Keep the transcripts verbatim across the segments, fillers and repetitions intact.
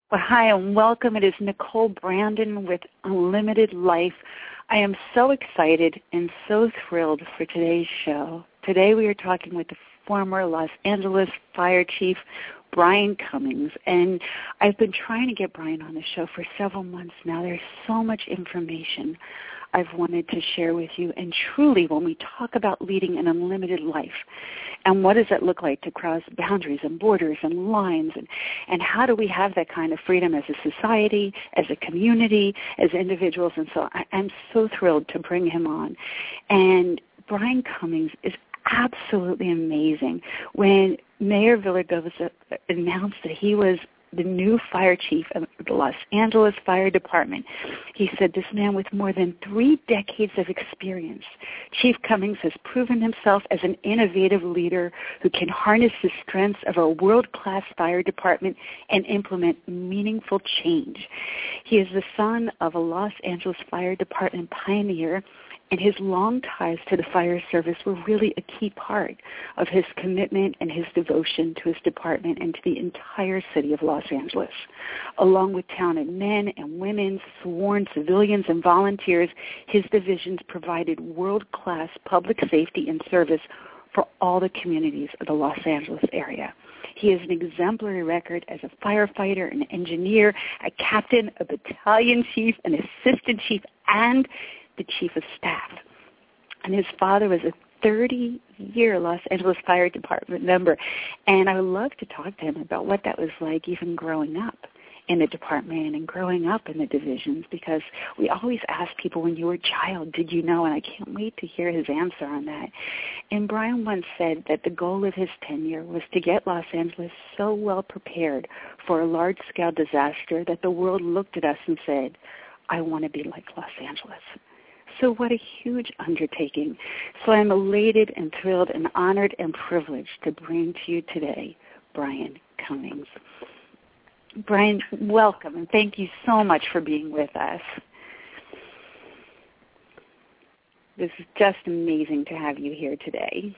Well, hi and welcome. It is Nicole Brandon with Unlimited Life. I am so excited and so thrilled for today's show. Today we are talking with the former Los Angeles Fire Chief, Brian Cummings, and I've been trying to get Brian on the show for several months now. There's so much information I've wanted to share with you, and truly when we talk about leading an unlimited life, and what does that look like to cross boundaries and borders and lines, and, and how do we have that kind of freedom as a society, as a community, as individuals, and so I, I'm so thrilled to bring him on. And Brian Cummings is absolutely amazing. When Mayor Villaraigosa announced that he was the new fire chief of the Los Angeles Fire Department, he said, this man with more than three decades of experience, Chief Cummings has proven himself as an innovative leader who can harness the strengths of a world-class fire department and implement meaningful change. He is the son of a Los Angeles Fire Department pioneer, and his long ties to the fire service were really a key part of his commitment and his devotion to his department and to the entire city of Los Angeles. Along with talented men and women, sworn civilians and volunteers, his divisions provided world-class public safety and service for all the communities of the Los Angeles area. He has an exemplary record as a firefighter, an engineer, a captain, a battalion chief, an assistant chief, and the chief of staff. And his father was a thirty-year Los Angeles Fire Department member. And I would love to talk to him about what that was like even growing up in the department and growing up in the divisions, because we always ask people, when you were a child, did you know? And I can't wait to hear his answer on that. And Brian once said that the goal of his tenure was to get Los Angeles so well prepared for a large-scale disaster that the world looked at us and said, I want to be like Los Angeles. So what a huge undertaking. So I'm elated and thrilled and honored and privileged to bring to you today Brian Cummings. Brian, welcome, and thank you so much for being with us. This is just amazing to have you here today.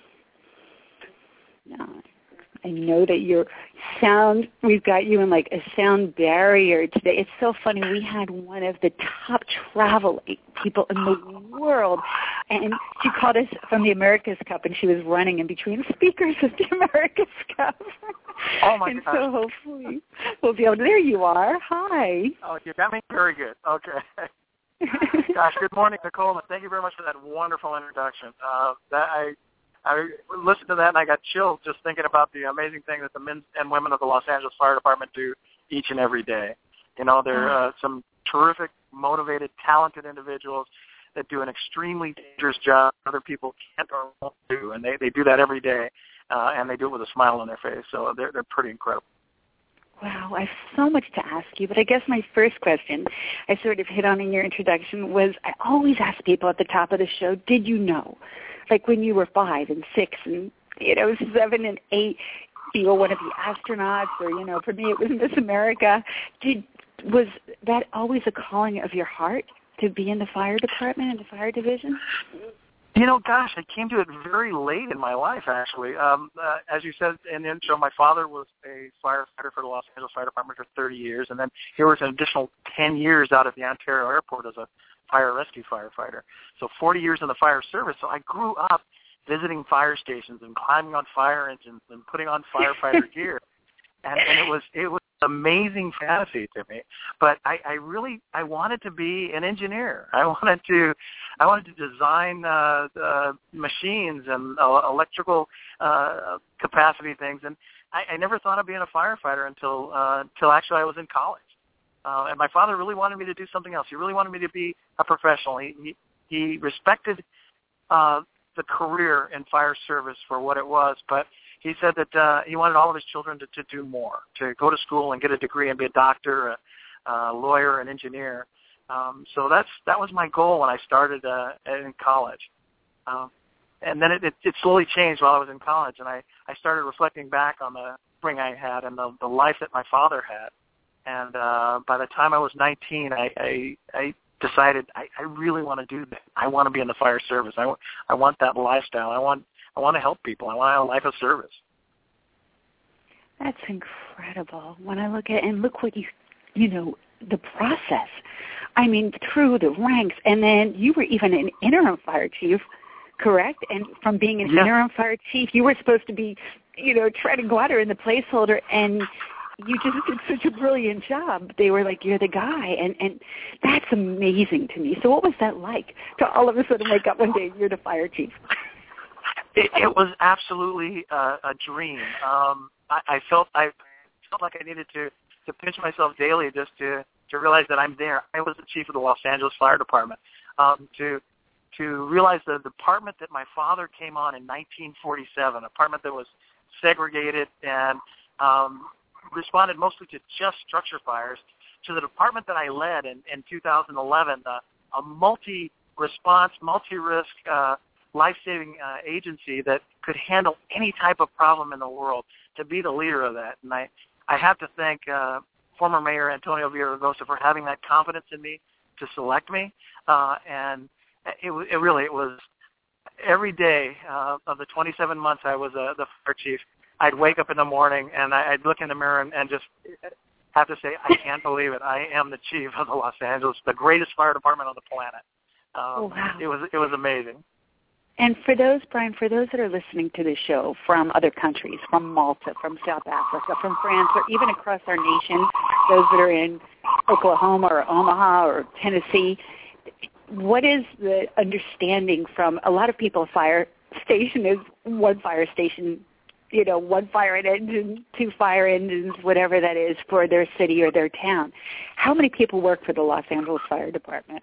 Now, I know that your sound, we've got you in like a sound barrier today. It's so funny. We had one of the top travel people in the world, and she called us from the America's Cup, and she was running in between speakers of the America's Cup. Oh, my and gosh. so hopefully we'll be able to, there you are. Hi. Oh, you got me? Very good. Okay. Gosh, good morning, Nicole, and thank you very much for that wonderful introduction. Uh, that I I listened to that, and I got chilled just thinking about the amazing thing that the men and women of the Los Angeles Fire Department do each and every day. You know, they're uh, some terrific, motivated, talented individuals that do an extremely dangerous job other people can't or won't do, and they, they do that every day, uh, and they do it with a smile on their face, so they're, they're pretty incredible. Wow, I have so much to ask you, but I guess my first question, I sort of hit on in your introduction, was I always ask people at the top of the show, did you know? Like when you were five and six and, you know, seven and eight, you were one of the astronauts, or, you know, for me it was Miss America. Did, was that always a calling of your heart to be in the fire department and the fire division? You know, gosh, I came to it very late in my life, actually. Um, uh, as you said in the intro, my father was a firefighter for the Los Angeles Fire Department for thirty years, and then he worked an additional ten years out at the Ontario Airport as a fire rescue firefighter. So forty years in the fire service. So I grew up visiting fire stations and climbing on fire engines and putting on firefighter gear. And, and it was it was amazing fantasy to me. But I, I really I wanted to be an engineer. I wanted to I wanted to design uh, uh, machines and uh, electrical uh, capacity things. And I, I never thought of being a firefighter until uh, until actually I was in college. Uh, and my father really wanted me to do something else. He really wanted me to be a professional. He he, he respected uh, the career in fire service for what it was, but he said that uh, he wanted all of his children to, to do more, to go to school and get a degree and be a doctor, a, a lawyer, an engineer. Um, so that's that was my goal when I started uh, in college. Um, and then it, it, it slowly changed while I was in college, and I, I started reflecting back on the upbringing I had and the, the life that my father had. And uh, by the time I was nineteen, I, I, I decided I, I really want to do that. I want to be in the fire service. I, I want that lifestyle. I want I want to help people. I want a life of service. That's incredible. When I look at and look what you you know, the process. I mean, through the ranks, and then you were even an interim fire chief, correct? And from being an yeah. interim fire chief, you were supposed to be, you know, treading water in the placeholder, and you just did such a brilliant job. They were like, you're the guy, and, and that's amazing to me. So what was that like to all of a sudden wake up one day and you're the fire chief? It, it was absolutely uh, a dream. Um, I, I felt I felt like I needed to, to pinch myself daily just to, to realize that I'm there. I was the chief of the Los Angeles Fire Department. Um, to to realize the department that my father came on in nineteen forty-seven, a department that was segregated and um, responded mostly to just structure fires, to the department that I led in, in two thousand eleven, uh, a multi-response, multi-risk, uh, life-saving uh, agency that could handle any type of problem in the world, to be the leader of that. And I, I have to thank uh, former Mayor Antonio Villaraigosa for having that confidence in me to select me. Uh, and it, it really, it was every day uh, of the twenty-seven months I was uh, the fire chief, I'd wake up in the morning and I'd look in the mirror and, and just have to say, I can't believe it. I am the chief of the Los Angeles, the greatest fire department on the planet. Um, oh, wow. It was, it was amazing. And for those, Brian, for those that are listening to this show from other countries, from Malta, from South Africa, from France, or even across our nation, those that are in Oklahoma or Omaha or Tennessee, what is the understanding from a lot of people? Fire station is one fire station, you know, one fire engine, two fire engines, whatever that is for their city or their town. How many people work for the Los Angeles Fire Department?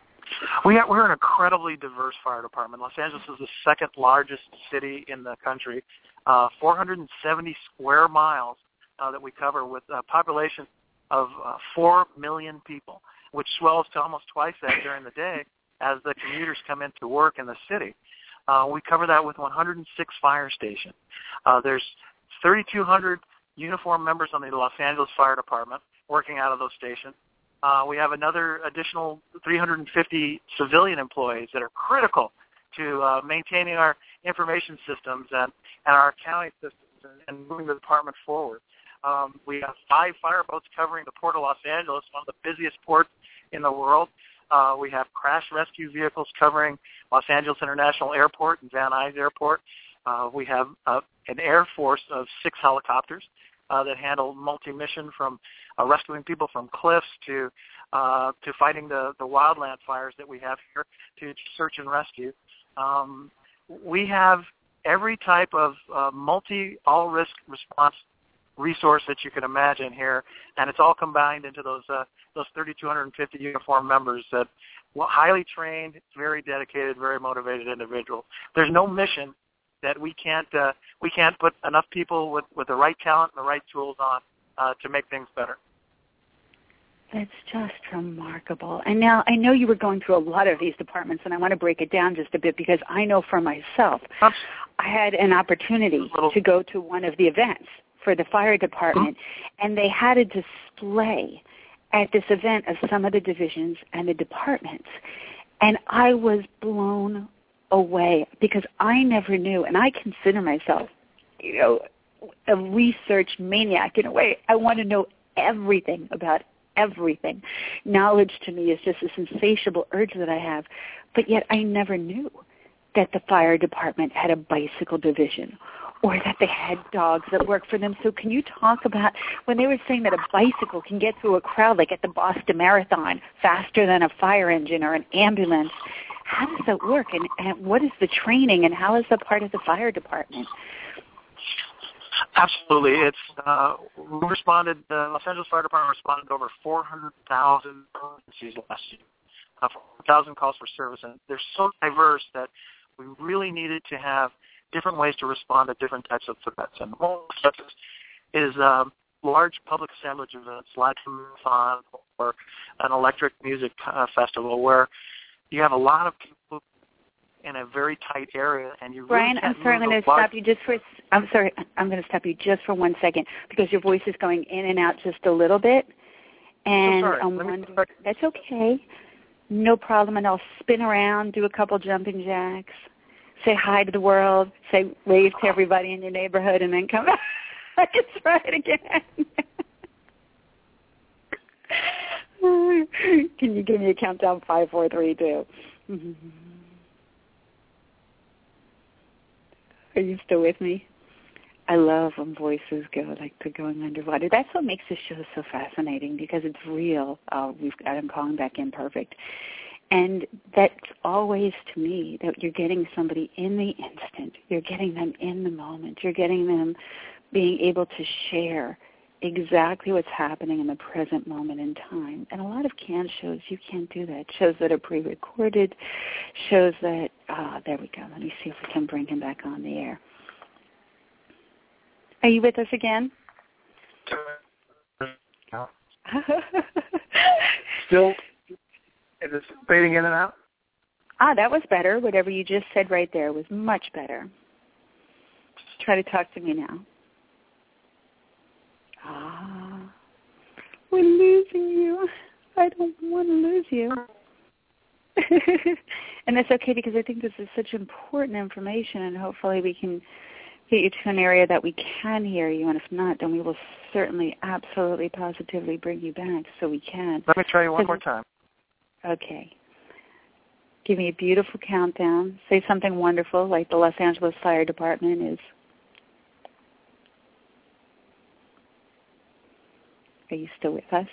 We have, we're an incredibly diverse fire department. Los Angeles is the second largest city in the country, uh, four hundred seventy square miles uh, that we cover, with a population of uh, four million people, which swells to almost twice that during the day as the commuters come into work in the city. Uh, we cover that with one hundred six fire stations. Uh, there's thirty-two hundred uniformed members on the Los Angeles Fire Department working out of those stations. Uh, we have another additional three hundred fifty civilian employees that are critical to uh, maintaining our information systems and, and our accounting systems and, and moving the department forward. Um, we have five fireboats covering the Port of Los Angeles, one of the busiest ports in the world. Uh, we have crash rescue vehicles covering Los Angeles International Airport and Van Nuys Airport. Uh, we have uh, an air force of six helicopters uh, that handle multi-mission, from uh, rescuing people from cliffs to uh, to fighting the, the wildland fires that we have here, to search and rescue. Um, we have every type of uh, multi all-risk response resource that you can imagine here, and it's all combined into those uh, those three thousand two hundred fifty uniformed members that, well, highly trained, very dedicated, very motivated individuals. There's no mission that we can't uh, we can't put enough people with, with the right talent and the right tools on uh, to make things better. That's just remarkable. And now I know you were going through a lot of these departments, and I want to break it down just a bit, because I know for myself, I had an opportunity to go to one of the events for the fire department, mm-hmm. and they had a display at this event of some of the divisions and the departments, and I was blown away, because I never knew, and I consider myself, you know, a research maniac in a way. I want to know everything about everything. Knowledge to me is just this insatiable urge that I have, but yet I never knew that the fire department had a bicycle division, or that they had dogs that worked for them. So can you talk about when they were saying that a bicycle can get through a crowd, like at the Boston Marathon, faster than a fire engine or an ambulance? How does that work, and, and what is the training, and how is that part of the fire department? Absolutely. It's uh, we responded. The Los Angeles Fire Department responded to over four hundred thousand emergencies last year, uh, four hundred thousand calls for service, and they're so diverse that we really needed to have different ways to respond to different types of threats. And one of the is um, large public assemblage events like a marathon or an electric music uh, festival, where you have a lot of people in a very tight area, and you Brian, really I'm sorry, I'm going to stop you just for. I'm sorry, I'm going to stop you just for one second, because your voice is going in and out just a little bit, and oh, sorry. I'm Let me wondering. That's okay, no problem. And I'll spin around, do a couple jumping jacks, say hi to the world, say wave to everybody in your neighborhood, and then come back. Let's try it again. Can you give me a countdown? Five, four, three, two. Are you still with me? I love when voices go like to going underwater. That's what makes this show so fascinating because it's real. Uh, we've got them calling back in perfect. And that's always, to me, that you're getting somebody in the instant. You're getting them in the moment. You're getting them being able to share exactly what's happening in the present moment in time. And a lot of canned shows, you can't do that. Shows that are pre-recorded, shows that, ah, there we go. Let me see if we can bring him back on the air. Are you with us again? Still, is it fading in and out? Ah, that was better. Whatever you just said right there was much better. Just try to talk to me now. Ah, we're losing you. I don't want to lose you. And that's okay because I think this is such important information, and hopefully we can get you to an area that we can hear you, and if not, then we will certainly, absolutely, positively bring you back so we can. Let me try you one more time. Okay. Give me a beautiful countdown. Say something wonderful like the Los Angeles Fire Department is. Are you still with us?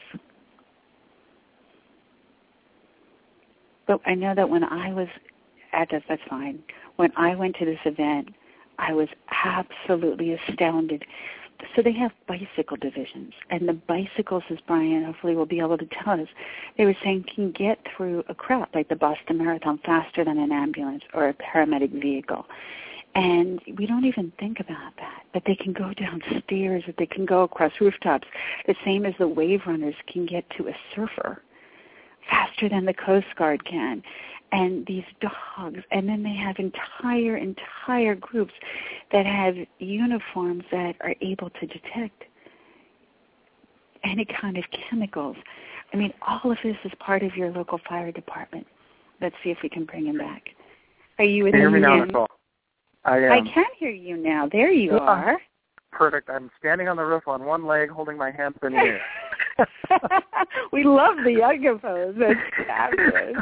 But I know that when I was at this, that's fine. When I went to this event, I was absolutely astounded. So they have bicycle divisions, and the bicycles, as Brian hopefully will be able to tell us, they were saying can get through a crowd like the Boston Marathon faster than an ambulance or a paramedic vehicle. And we don't even think about that, but they can go downstairs, that they can go across rooftops, the same as the wave runners can get to a surfer faster than the Coast Guard can. And these dogs, and then they have entire, entire groups that have uniforms that are able to detect any kind of chemicals. I mean, all of this is part of your local fire department. Let's see if we can bring him back. Are you with me? Can you hear me now, Nicole? I am. I can hear you now. There you yeah. are. Perfect. I'm standing on the roof on one leg, holding my hands in the air. We love the yoga pose. That's fabulous.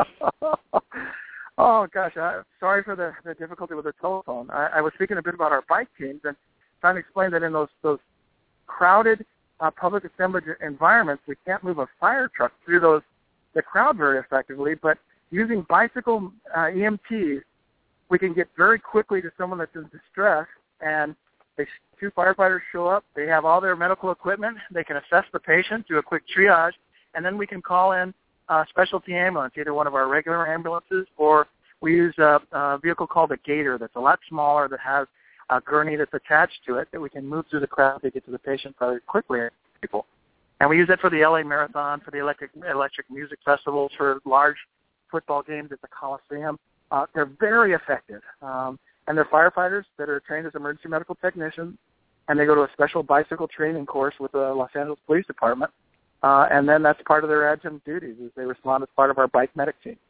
Oh, gosh. I, sorry for the, the difficulty with the telephone. I, I was speaking a bit about our bike teams and trying to explain that in those, those crowded uh, public assembly environments, we can't move a fire truck through those the crowd very effectively, but using bicycle uh, E M Ts, we can get very quickly to someone that's in distress, and they, two firefighters show up. They have all their medical equipment. They can assess the patient, do a quick triage, and then we can call in a specialty ambulance, either one of our regular ambulances, or we use a, a vehicle called a Gator that's a lot smaller that has a gurney that's attached to it that we can move through the crowd to get to the patient very quickly. People. And we use it for the L A Marathon, for the electric, electric music festivals, for large football games at the Coliseum. Uh, they're very effective. Um, and they're firefighters that are trained as emergency medical technicians, and they go to a special bicycle training course with the Los Angeles Police Department. Uh, and then that's part of their adjunct duties, is they respond as part of our bike medic team.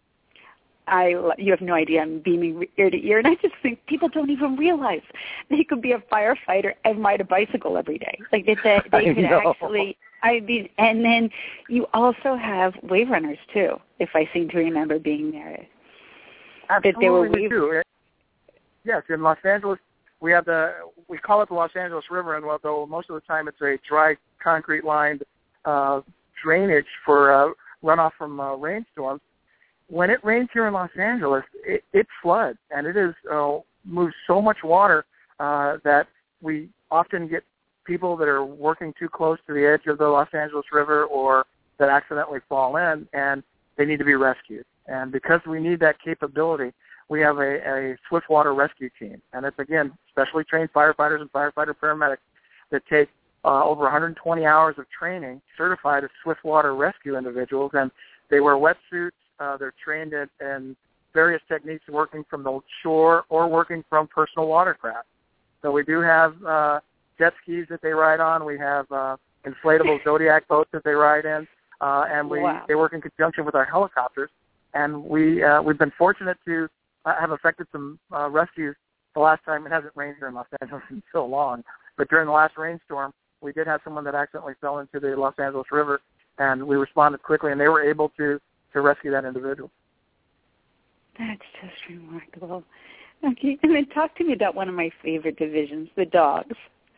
I, you have no idea. I'm beaming ear to ear, and I just think people don't even realize they could be a firefighter and ride a bicycle every day. Like they, they, they could actually. I mean, and then you also have wave runners too. If I seem to remember being there. Absolutely, that they were we do. Yes, in Los Angeles, we have the we call it the Los Angeles River, and although most of the time it's a dry concrete lined uh, drainage for uh, runoff from uh, rainstorms. When it rains here in Los Angeles, it, it floods, and it is uh, moves so much water uh, that we often get people that are working too close to the edge of the Los Angeles River or that accidentally fall in, and they need to be rescued. And because we need that capability, we have a, a swift water rescue team, and it's, again, specially trained firefighters and firefighter paramedics that take uh, over one hundred twenty hours of training, certified as swift water rescue individuals, and they wear wetsuits. Uh, they're trained in, in various techniques working from the shore or working from personal watercraft. So we do have uh, jet skis that they ride on. We have uh, inflatable Zodiac boats that they ride in, uh, and we wow. they work in conjunction with our helicopters. And we uh, we've been fortunate to uh, have effected some uh, rescues. The last time it hasn't rained here in Los Angeles in so long, but during the last rainstorm, we did have someone that accidentally fell into the Los Angeles River and we responded quickly, and they were able to, to rescue that individual. That's just remarkable. Okay, and then talk to me about one of my favorite divisions, the dogs.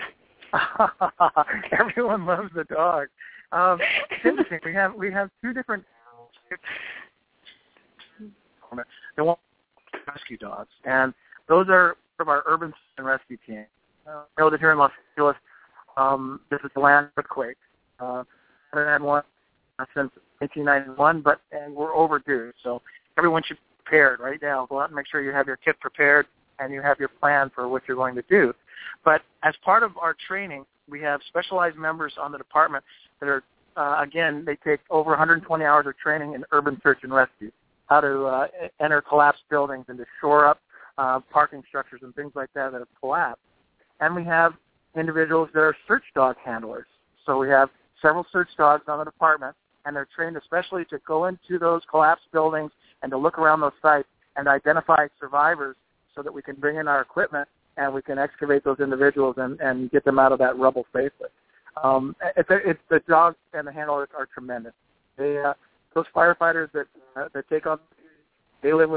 Everyone loves the dog. Um, it's interesting. We have we have two different. They want rescue dogs, and those are from our urban rescue team. Uh, I know that here in Los Angeles, um, this is the land earthquake. Uh, I haven't had one since nineteen ninety-one, but and we're overdue. So everyone should be prepared right now. Go out and make sure you have your kit prepared and you have your plan for what you're going to do. But as part of our training, we have specialized members on the department that are, uh, again, they take over one hundred twenty hours of training in urban search and rescue, how to uh, enter collapsed buildings and to shore up uh, parking structures and things like that that have collapsed. And we have individuals that are search dog handlers. So we have several search dogs on the department, and they're trained especially to go into those collapsed buildings and to look around those sites and identify survivors so that we can bring in our equipment and we can excavate those individuals and, and get them out of that rubble safely. Um, it's, it's the dogs and the handlers are tremendous. They, uh, those firefighters that uh, that take on, they live with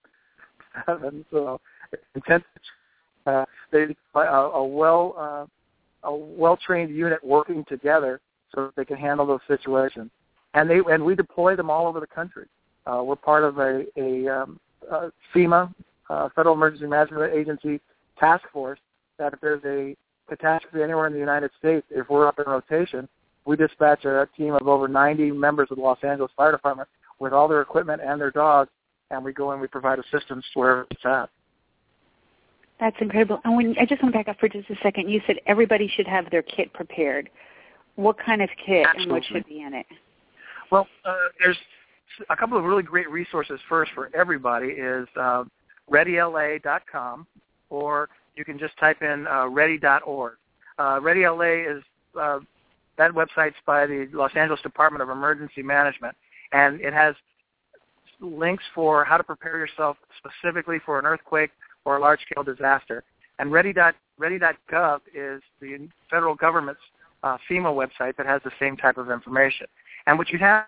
seven, so it's intense. Uh, they a, a well uh, a well trained unit working together so that they can handle those situations, and they and we deploy them all over the country. Uh, we're part of a, a, um, a FEMA, uh, Federal Emergency Management Agency task force. That if there's a catastrophe anywhere in the United States, if we're up in rotation, we dispatch a team of over ninety members of the Los Angeles Fire Department with all their equipment and their dogs, and we go and we provide assistance wherever it's at. That's incredible. And when I just want to back up for just a second, you said everybody should have their kit prepared. What kind of kit Absolutely. and what should be in it? Well, uh, there's a couple of really great resources. First, for everybody is uh, ready L A dot com, or you can just type in uh, ready dot org. Uh, Ready L A is uh, that website's by the Los Angeles Department of Emergency Management, and it has links for how to prepare yourself specifically for an earthquake or a large-scale disaster. And ready dot gov is the federal government's uh, FEMA website that has the same type of information. And what you have,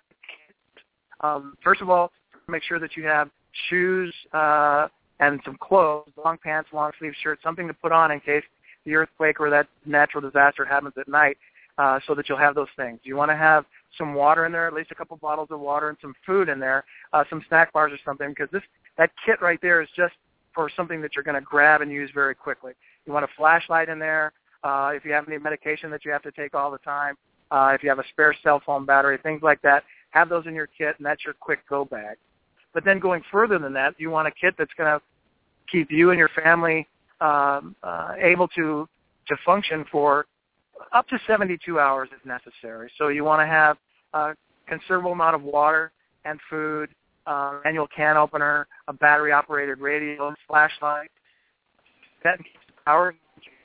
um, first of all, make sure that you have shoes uh, and some clothes, long pants, long sleeve shirts, something to put on in case the earthquake or that natural disaster happens at night, uh, so that you'll have those things. You want to have some water in there, at least a couple bottles of water, and some food in there, uh, some snack bars or something, because this that kit right there is just for something that you're going to grab and use very quickly. You want a flashlight in there, uh, if you have any medication that you have to take all the time, uh, if you have a spare cell phone battery, things like that, have those in your kit, and that's your quick go bag. But then going further than that, you want a kit that's going to keep you and your family um, uh, able to to function for up to seventy-two hours if necessary. So you want to have a considerable amount of water and food, uh, manual can opener, a battery-operated radio, flashlight. That keeps the power.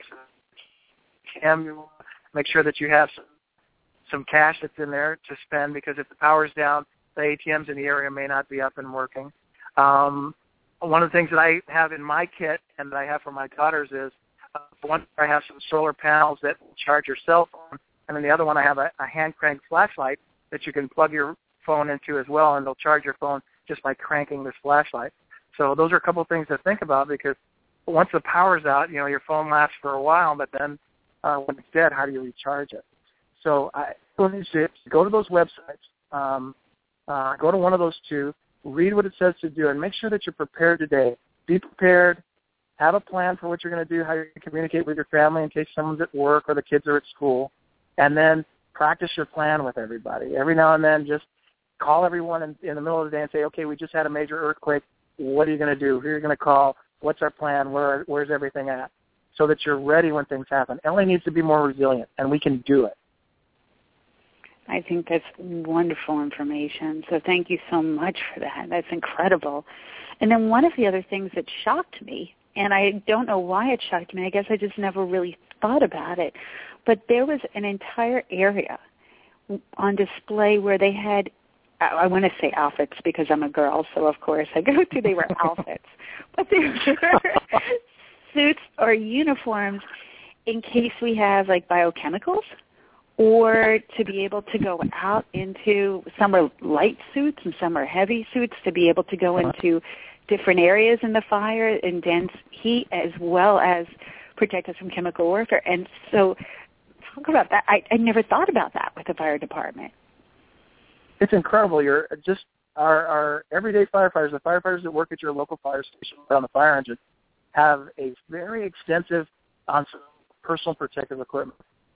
Make sure that you have some, some cash that's in there to spend, because if the power's down, the A T Ms in the area may not be up and working. Um, one of the things that I have in my kit and that I have for my daughters is, uh, one, I have some solar panels that will charge your cell phone, and then the other one I have a, a hand-cranked flashlight that you can plug your phone into as well, and they'll charge your phone just by cranking this flashlight. So those are a couple of things to think about, because once the power's out, you know, your phone lasts for a while, but then uh, when it's dead, how do you recharge it? So I go to those websites, um, uh, go to one of those two, read what it says to do, and make sure that you're prepared today. Be prepared. Have a plan for what you're going to do, how you're going to communicate with your family in case someone's at work or the kids are at school, and then practice your plan with everybody. Every now and then, just call everyone in, in the middle of the day and say, okay, we just had a major earthquake. What are you going to do? Who are you going to call? What's our plan? Where, where's everything at? So that you're ready when things happen. L A needs to be more resilient, and we can do it. I think that's wonderful information. So thank you so much for that. That's incredible. And then one of the other things that shocked me, and I don't know why it shocked me, I guess I just never really thought about it, but there was an entire area on display where they had, I want to say outfits because I'm a girl, so of course I go to, they were outfits, but they were suits or uniforms in case we have like biochemicals or to be able to go out into, some are light suits and some are heavy suits, to be able to go into different areas in the fire and dense heat, as well as protect us from chemical warfare. And so talk about that. I, I never thought about that with the fire department. It's incredible. You're just our, our everyday firefighters, the firefighters that work at your local fire station on the fire engine, have a very extensive on personal protective equipment.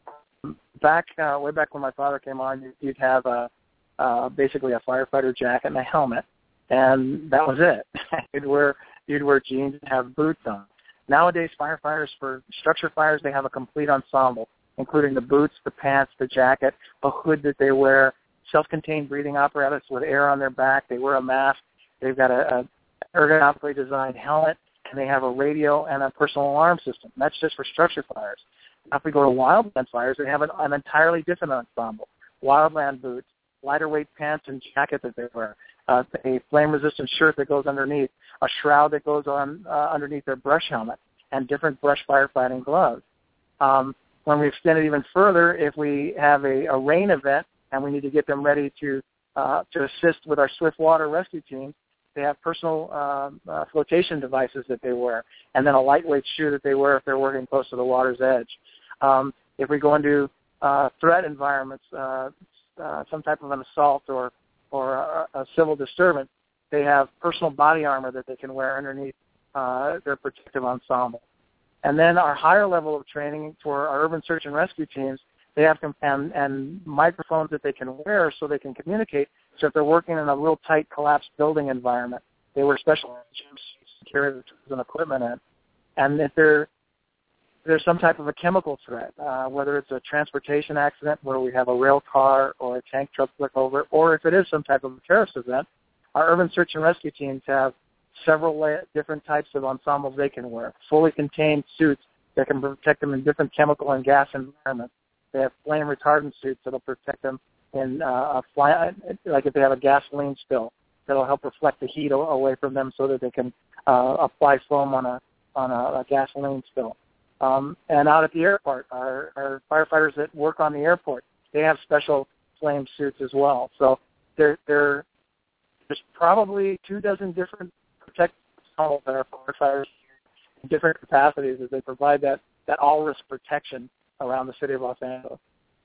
Back uh, way back when my father came on, you'd have a, uh, basically a firefighter jacket and a helmet, and that was it. you'd wear you'd wear jeans and have boots on. Nowadays, firefighters for structure fires, they have a complete ensemble, including the boots, the pants, the jacket, the hood that they wear, self-contained breathing apparatus with air on their back. They wear a mask. They've got a, a ergonomically designed helmet, and they have a radio and a personal alarm system. That's just for structure fires. Now, if we go to wildland fires, they have an, an entirely different ensemble. Wildland boots, lighter weight pants and jacket that they wear, uh, a flame-resistant shirt that goes underneath, a shroud that goes on uh, underneath their brush helmet, and different brush firefighting gloves. Um, when we extend it even further, if we have a, a rain event and we need to get them ready to uh, to assist with our swift water rescue teams, they have personal uh, uh, flotation devices that they wear, and then a lightweight shoe that they wear if they're working close to the water's edge. Um, if we go into uh, threat environments, uh, uh, some type of an assault or or a, a civil disturbance, they have personal body armor that they can wear underneath uh, their protective ensemble. And then our higher level of training for our urban search and rescue teams, they have com- and, and microphones that they can wear so they can communicate. So if they're working in a real tight, collapsed building environment, they wear special jumpsuits to carry the tools and equipment in. And if they're there's some type of a chemical threat, uh, whether it's a transportation accident where we have a rail car or a tank truck flick over, or if it is some type of a terrorist event, our urban search and rescue teams have several la- different types of ensembles they can wear, fully contained suits that can protect them in different chemical and gas environments. They have flame retardant suits that will protect them in uh, a fly, like if they have a gasoline spill, that'll help reflect the heat away from them so that they can uh, apply foam on a on a, a gasoline spill. Um, and out at the airport, our, our firefighters that work on the airport, they have special flame suits as well. So there, there, there's probably two dozen different protective ensembles that our firefighters in different capacities as they provide that, that all-risk protection around the city of Los Angeles.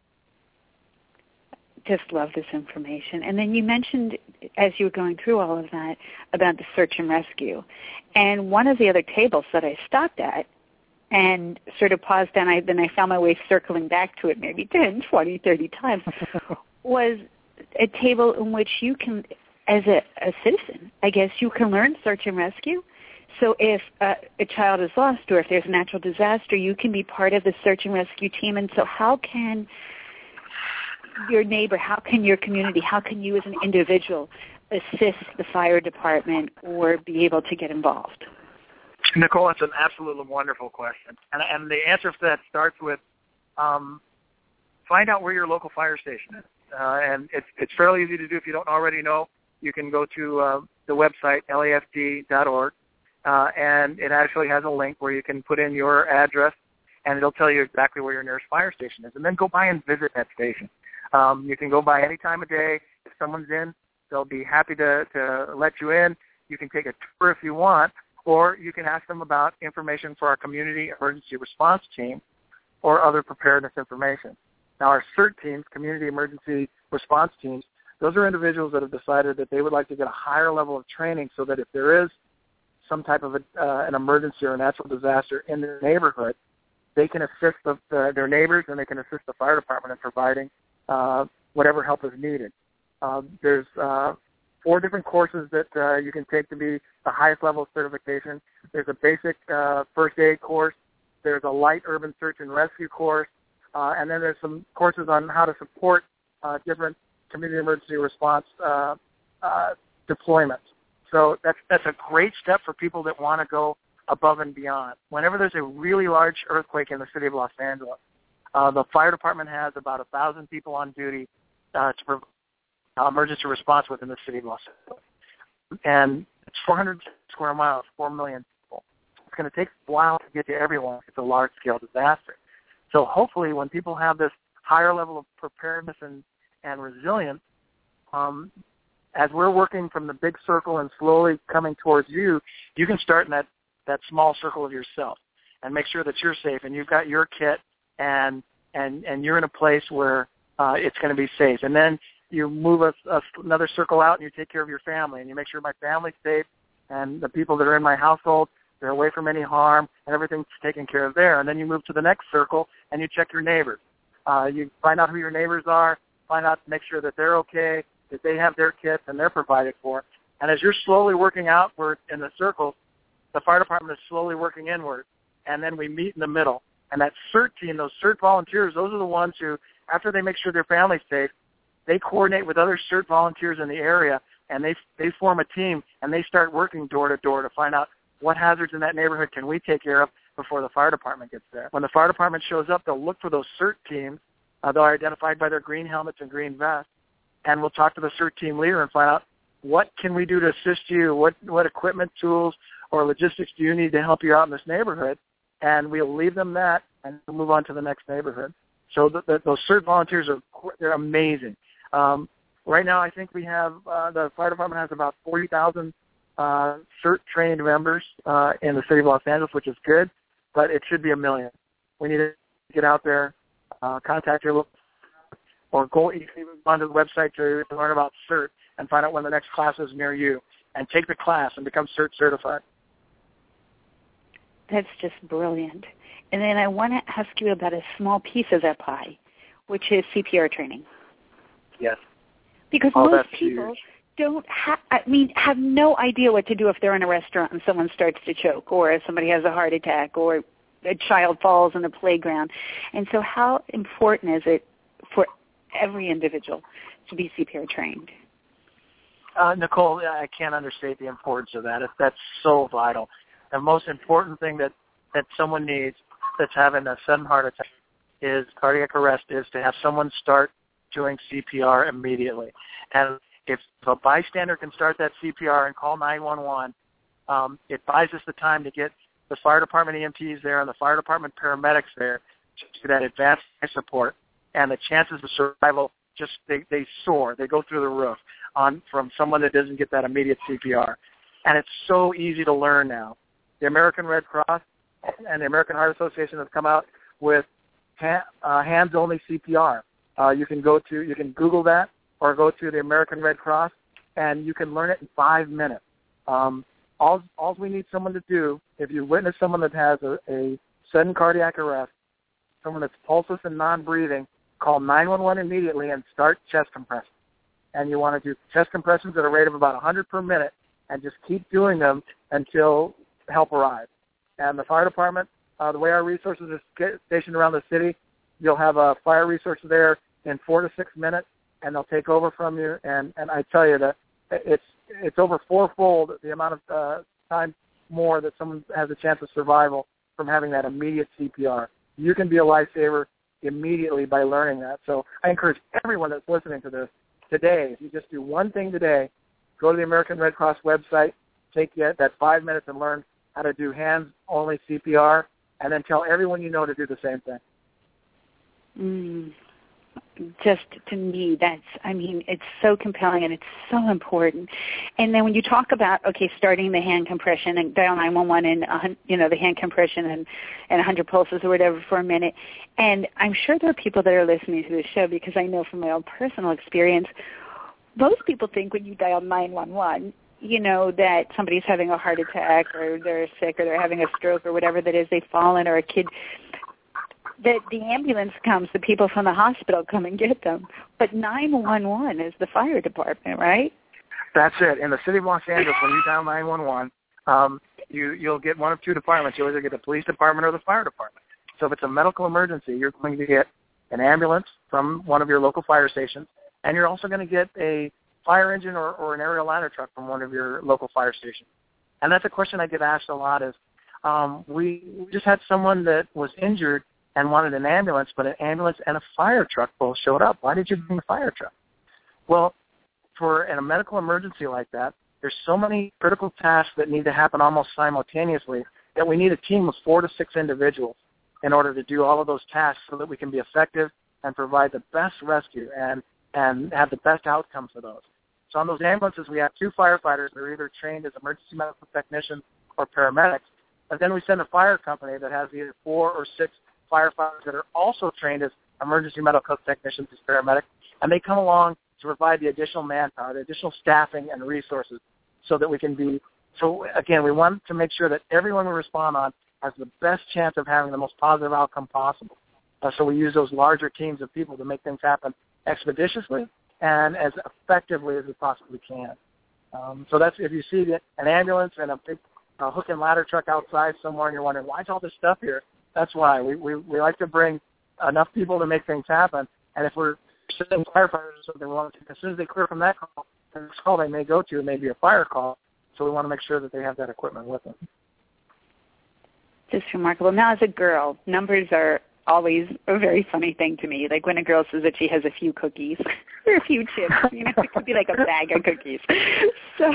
Just love this information. And then you mentioned, as you were going through all of that, about the search and rescue. And one of the other tables that I stopped at and sort of paused and I, then I found my way circling back to it maybe ten, twenty, thirty times, was a table in which you can, as a, a citizen, I guess, you can learn search and rescue. So if uh, a child is lost or if there's a natural disaster, you can be part of the search and rescue team. And so how can your neighbor, how can your community, how can you as an individual assist the fire department or be able to get involved? Nicole, that's an absolutely wonderful question. And, and the answer to that starts with um, find out where your local fire station is. Uh, and it's, it's fairly easy to do if you don't already know. You can go to uh, the website, L A F D dot org, uh, and it actually has a link where you can put in your address, and it'll tell you exactly where your nearest fire station is. And then go by and visit that station. Um, you can go by any time of day. If someone's in, they'll be happy to, to let you in. You can take a tour if you want, or you can ask them about information for our community emergency response team or other preparedness information. Now, our CERT teams, community emergency response teams, those are individuals that have decided that they would like to get a higher level of training so that if there is some type of a, uh, an emergency or a natural disaster in their neighborhood, they can assist the, the, their neighbors and they can assist the fire department in providing uh, whatever help is needed. Uh, there's uh, four different courses that uh, you can take to be the highest level of certification. There's a basic uh, first aid course. There's a light urban search and rescue course. Uh, and then there's some courses on how to support uh, different community emergency response uh, uh, deployments. So that's that's a great step for people that want to go above and beyond. Whenever there's a really large earthquake in the city of Los Angeles, uh, the fire department has about a thousand people on duty uh, to provide uh, emergency response within the city of Los Angeles. And it's four hundred square miles, four million people. It's going to take a while to get to everyone if it's a large-scale disaster. So hopefully when people have this higher level of preparedness and, and resilience, um, as we're working from the big circle and slowly coming towards you, you can start in that, that small circle of yourself and make sure that you're safe and you've got your kit and and, and you're in a place where uh, it's going to be safe. And then you move a, a, another circle out and you take care of your family and you make sure my family's safe and the people that are in my household, they're away from any harm and everything's taken care of there. And then you move to the next circle and you check your neighbors. Uh, you find out who your neighbors are, find out, make sure that they're okay, that they have their kits and they're provided for. And as you're slowly working outward in the circles, the fire department is slowly working inward. And then we meet in the middle. And that CERT team, those CERT volunteers, those are the ones who, after they make sure their family's safe, they coordinate with other CERT volunteers in the area, and they they form a team, and they start working door to door to find out what hazards in that neighborhood can we take care of before the fire department gets there. When the fire department shows up, they'll look for those CERT teams. Uh, they're identified by their green helmets and green vests, and we'll talk to the CERT team leader and find out what can we do to assist you, what, what equipment, tools, or logistics do you need to help you out in this neighborhood, and we'll leave them that and we'll move on to the next neighborhood. So the, the, those CERT volunteers, are they're amazing. Um, right now I think we have, uh, the fire department has about forty thousand uh, CERT-trained members uh, in the city of Los Angeles, which is good, but it should be a million. We need to get out there, uh, contact your local, or go onto the website to, to learn about CERT and find out when the next class is near you, and take the class and become CERT certified. That's just brilliant. And then I want to ask you about a small piece of that pie, which is C P R training. Yes. Because oh, most people huge. don't have, I mean, have no idea what to do if they're in a restaurant and someone starts to choke, or if somebody has a heart attack, or a child falls in the playground. And so how important is it for every individual to be C P R trained? Uh, Nicole, I can't understate the importance of that. That's so vital. The most important thing that, that someone needs that's having a sudden heart attack is cardiac arrest is to have someone start doing C P R immediately. And if a bystander can start that C P R and call nine one one, um, it buys us the time to get the fire department E M Ts there and the fire department paramedics there to that advanced support. And the chances of survival just, they, they soar. They go through the roof on from someone that doesn't get that immediate C P R. And it's so easy to learn now. The American Red Cross and the American Heart Association have come out with ha- uh, hands-only C P R. Uh, you can go to, you can Google that or go to the American Red Cross, and you can learn it in five minutes. Um, all, all we need someone to do, if you witness someone that has a, a sudden cardiac arrest, someone that's pulseless and non-breathing, call nine one one immediately and start chest compressions. And you want to do chest compressions at a rate of about one hundred per minute, and just keep doing them until help arrives. And the fire department, uh, the way our resources are stationed around the city, you'll have a fire resource there in four to six minutes, and they'll take over from you. And, and I tell you that it's it's over fourfold the amount of uh, time more that someone has a chance of survival from having that immediate C P R. You can be a lifesaver immediately by learning that. So I encourage everyone that's listening to this today, if you just do one thing today, go to the American Red Cross website, take that five minutes and learn how to do hands-only C P R, and then tell everyone you know to do the same thing. Mm. Just to me, that's, I mean, it's so compelling and it's so important. And then when you talk about, okay, starting the hand compression and dial nine one one and, uh, you know, the hand compression and, and one hundred pulses or whatever for a minute, and I'm sure there are people that are listening to this show because I know from my own personal experience, most people think when you dial nine one one, you know, that somebody's having a heart attack or they're sick or they're having a stroke or whatever that is, they've fallen, or a kid, that the ambulance comes, the people from the hospital come and get them. But nine one one is the fire department, right? That's it. In the city of Los Angeles, when you dial nine one one, um, you, you'll get one of two departments. You'll either get the police department or the fire department. So if it's a medical emergency, you're going to get an ambulance from one of your local fire stations, and you're also going to get a fire engine or, or an aerial ladder truck from one of your local fire stations. And that's a question I get asked a lot is, um, we just had someone that was injured and wanted an ambulance, but an ambulance and a fire truck both showed up. Why did you bring the fire truck? Well, for in a medical emergency like that, there's so many critical tasks that need to happen almost simultaneously that we need a team of four to six individuals in order to do all of those tasks so that we can be effective and provide the best rescue and, and have the best outcome for those. So on those ambulances, we have two firefighters that are either trained as emergency medical technicians or paramedics, but then we send a fire company that has either four or six firefighters that are also trained as emergency medical technicians as paramedics, and they come along to provide the additional manpower, the additional staffing and resources so that we can be, so again, we want to make sure that everyone we respond on has the best chance of having the most positive outcome possible. Uh, so we use those larger teams of people to make things happen expeditiously and as effectively as we possibly can. Um, so that's, if you see an ambulance and a big uh, hook and ladder truck outside somewhere and you're wondering, why is all this stuff here? That's why. We, we, we like to bring enough people to make things happen. And if we're sending firefighters or something, we want to, as soon as they clear from that call, the next call they may go to may be a fire call. So we want to make sure that they have that equipment with them. Just remarkable. Now, as a girl, numbers are always a very funny thing to me. Like when a girl says that she has a few cookies or a few chips, you know, it could be like a bag of cookies. So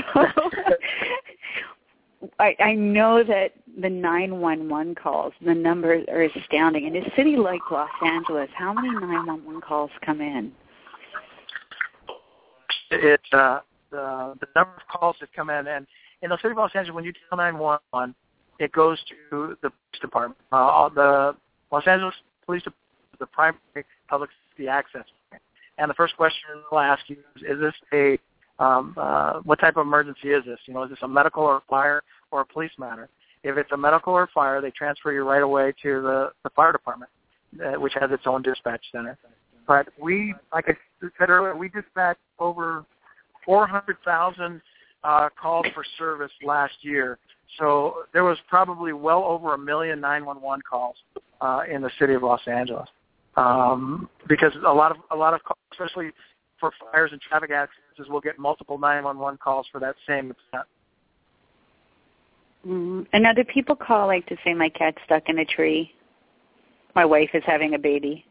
I, I know that the nine one one calls, the numbers are astounding. In a city like Los Angeles, how many nine one one calls come in? It's uh, the, the number of calls that come in. And in the city of Los Angeles, when you dial nine one one, it goes to the police department. Uh, the Los Angeles Police Department is the primary public safety access point. And the first question they'll ask you is, is this a, um, uh, what type of emergency is this? You know, is this a medical or a fire or a police matter? If it's a medical or fire, they transfer you right away to the, the fire department, uh, which has its own dispatch center. But we, like I said earlier, we dispatched over four hundred thousand uh, calls for service last year. So there was probably well over a million nine one one calls uh, in the city of Los Angeles, um, because a lot of a lot of calls, especially for fires and traffic accidents, will get multiple nine one one calls for that same extent. Mm-hmm. And now, do people call like to say my cat's stuck in a tree? My wife is having a baby.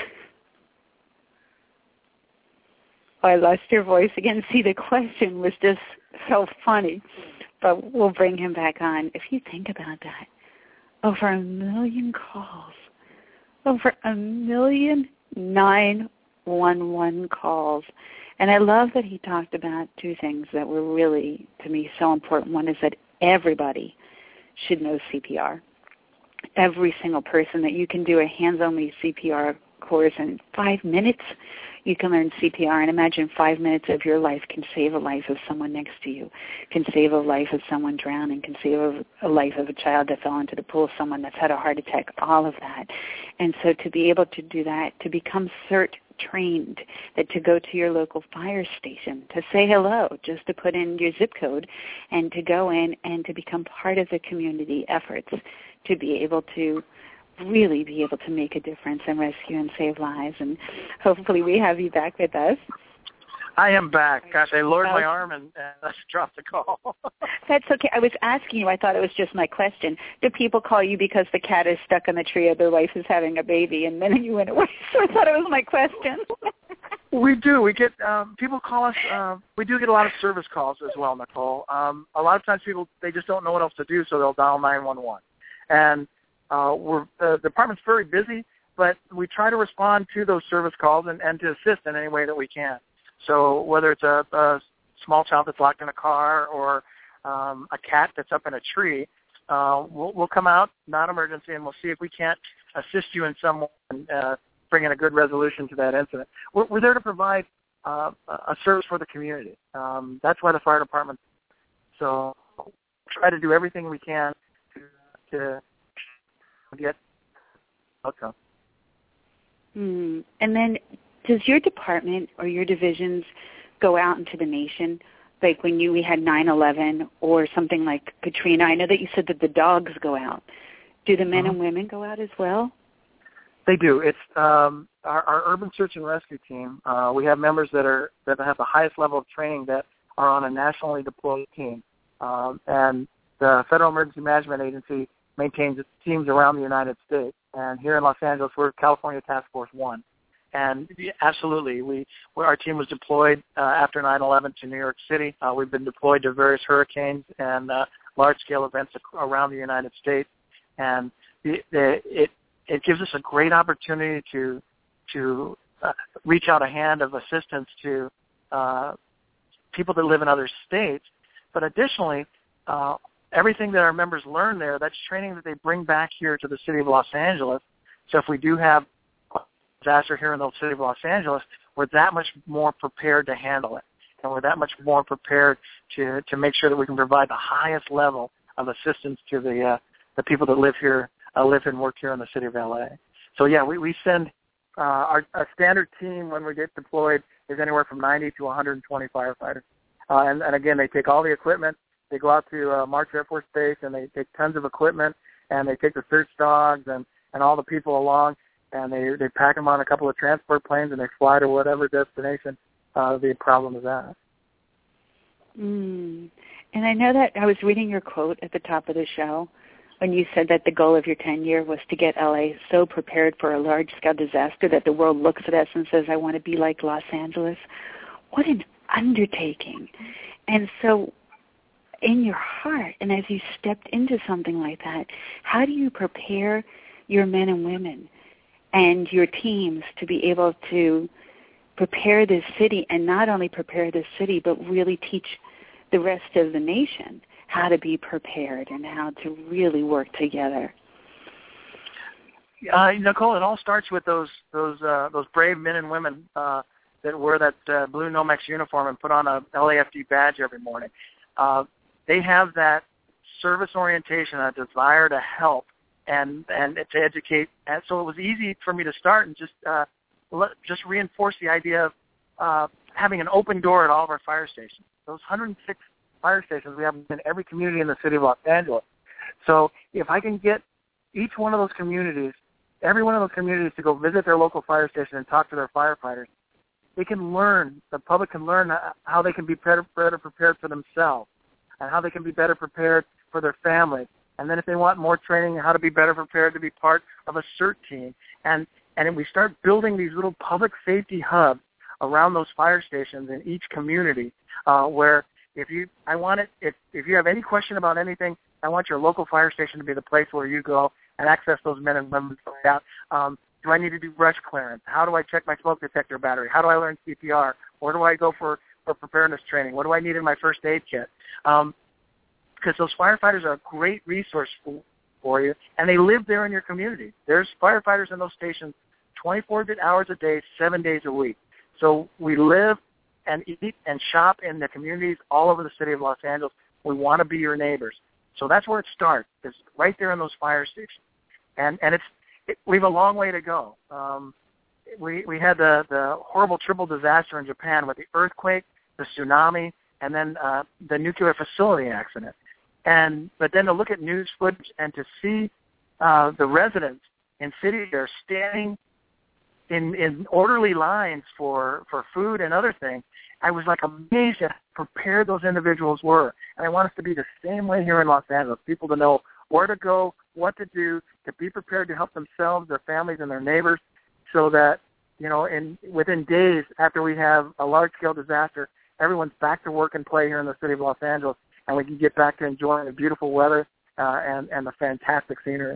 Oh, I lost your voice again. See, the question was just so funny. But we'll bring him back on. If you think about that, over a million calls, over a million nine one one calls. And I love that he talked about two things that were really, to me, so important. One is that everybody should know C P R. Every single person, that you can do a hands-only C P R course in five minutes. You can learn C P R, and imagine five minutes of your life can save a life of someone next to you, can save a life of someone drowning, can save a, a life of a child that fell into the pool, someone that's had a heart attack, all of that. And so to be able to do that, to become CERT trained, that to go to your local fire station, to say hello, just to put in your zip code, and to go in and to become part of the community efforts, to be able to really be able to make a difference and rescue and save lives. And hopefully we have you back with us. I am back. Gosh, I lowered my arm and, and I dropped the call. That's okay. I was asking you, I thought it was just my question. Do people call you because the cat is stuck in the tree or their wife is having a baby, and then you went away? So I thought it was my question. We do. We get um, people call us. Uh, we do get a lot of service calls as well, Nicole. Um, a lot of times people, they just don't know what else to do, so they'll dial nine one one. And Uh, we're, uh, the department's very busy, but we try to respond to those service calls and, and to assist in any way that we can. So whether it's a, a small child that's locked in a car or um, a cat that's up in a tree, uh, we'll, we'll come out, non-emergency, and we'll see if we can't assist you in some way and uh, bring in a good resolution to that incident. We're, we're there to provide uh, a service for the community. Um, that's why the fire department. So we'll try to do everything we can to, to get outcome. Mm. And then does your department or your divisions go out into the nation? Like when you we had nine eleven or something like Katrina, I know that you said that the dogs go out. Do the men mm-hmm. and women go out as well? They do. It's um, our, our urban search and rescue team. Uh, we have members that are that have the highest level of training that are on a nationally deployed team, um, and the Federal Emergency Management Agency maintains its teams around the United States. And here in Los Angeles, we're California Task Force One. And absolutely, we our team was deployed uh, after nine eleven to New York City. Uh, we've been deployed to various hurricanes and uh, large-scale events around the United States. And the, the, it it gives us a great opportunity to to uh, reach out a hand of assistance to uh, people that live in other states. But additionally, uh, everything that our members learn there, that's training that they bring back here to the city of Los Angeles. So if we do have a disaster here in the city of Los Angeles, we're that much more prepared to handle it. And we're that much more prepared to, to make sure that we can provide the highest level of assistance to the uh, the people that live here, uh, live and work here in the city of L A. So yeah, we, we send uh, our, our standard team when we get deployed is anywhere from ninety to one hundred twenty firefighters. Uh, and, and again, they take all the equipment. They go out to uh, March Air Force Base and they take tons of equipment, and they take the search dogs and, and all the people along, and they they pack them on a couple of transport planes and they fly to whatever destination uh, the problem is at. Mm. And I know that I was reading your quote at the top of the show when you said that the goal of your tenure was to get L A so prepared for a large-scale disaster that the world looks at us and says, I want to be like Los Angeles. What an undertaking. And so in your heart, and as you stepped into something like that, how do you prepare your men and women and your teams to be able to prepare this city, and not only prepare this city, but really teach the rest of the nation how to be prepared and how to really work together? Uh, Nicole, it all starts with those those uh, those brave men and women uh, that wear that uh, blue Nomex uniform and put on a L A F D badge every morning. Uh, they have that service orientation, a desire to help and and to educate. And so it was easy for me to start and just uh, let, just reinforce the idea of uh, having an open door at all of our fire stations. Those one hundred six fire stations we have in every community in the city of Los Angeles. So if I can get each one of those communities, every one of those communities to go visit their local fire station and talk to their firefighters, they can learn, the public can learn how they can be better, better prepared for themselves and how they can be better prepared for their families. And then if they want more training, how to be better prepared to be part of a CERT team. And, and we start building these little public safety hubs around those fire stations in each community uh, where if you, I want it, if, if you have any question about anything, I want your local fire station to be the place where you go and access those men and women to find out, um, do I need to do brush clearance? How do I check my smoke detector battery? How do I learn C P R? Where do I go for, for preparedness training? What do I need in my first aid kit? Um, because those firefighters are a great resource for, for you, and they live there in your community. There's firefighters in those stations twenty-four hours a day, seven days a week. So we live and eat and shop in the communities all over the city of Los Angeles. We want to be your neighbors. So that's where it starts, is right there in those fire stations. And and it's it, we have a long way to go. Um, we we had the, the horrible triple disaster in Japan with the earthquake, the tsunami, and then uh, the nuclear facility accident. And but then to look at news footage and to see uh, the residents in cities that are standing in, in orderly lines for, for food and other things, I was like amazed at how prepared those individuals were. And I want us to be the same way here in Los Angeles, people to know where to go, what to do, to be prepared to help themselves, their families, and their neighbors so that, you know, in within days after we have a large-scale disaster, everyone's back to work and play here in the city of Los Angeles, and we can get back to enjoying the beautiful weather uh, and, and the fantastic scenery.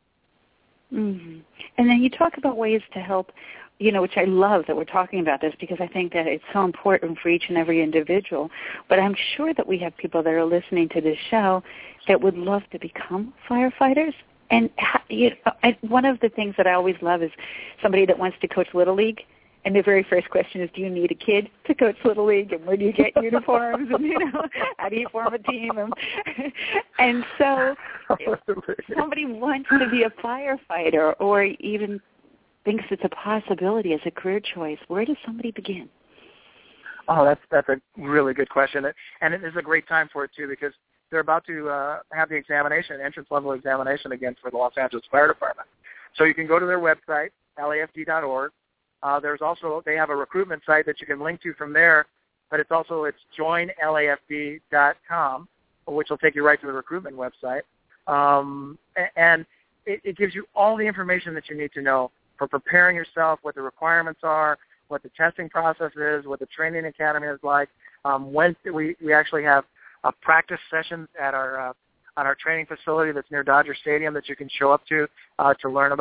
Mm-hmm. And then you talk about ways to help, you know, which I love that we're talking about this because I think that it's so important for each and every individual. But I'm sure that we have people that are listening to this show that would love to become firefighters. And you know, I, one of the things that I always love is somebody that wants to coach Little League. And the very first question is, do you need a kid to coach Little League? And where do you get uniforms? And, you know, how do you form a team? And, and so if somebody wants to be a firefighter or even thinks it's a possibility as a career choice, where does somebody begin? Oh, that's that's a really good question. And it is a great time for it, too, because they're about to uh, have the examination, entrance-level examination again for the Los Angeles Fire Department. So you can go to their website, L A F D dot org. Uh, there's also, they have a recruitment site that you can link to from there, but it's also, it's join L A F D dot com, which will take you right to the recruitment website. Um, and it, it gives you all the information that you need to know for preparing yourself, what the requirements are, what the testing process is, what the training academy is like. Um, Wednesday, we, we actually have a practice session at our uh, on our training facility that's near Dodger Stadium that you can show up to uh, to learn about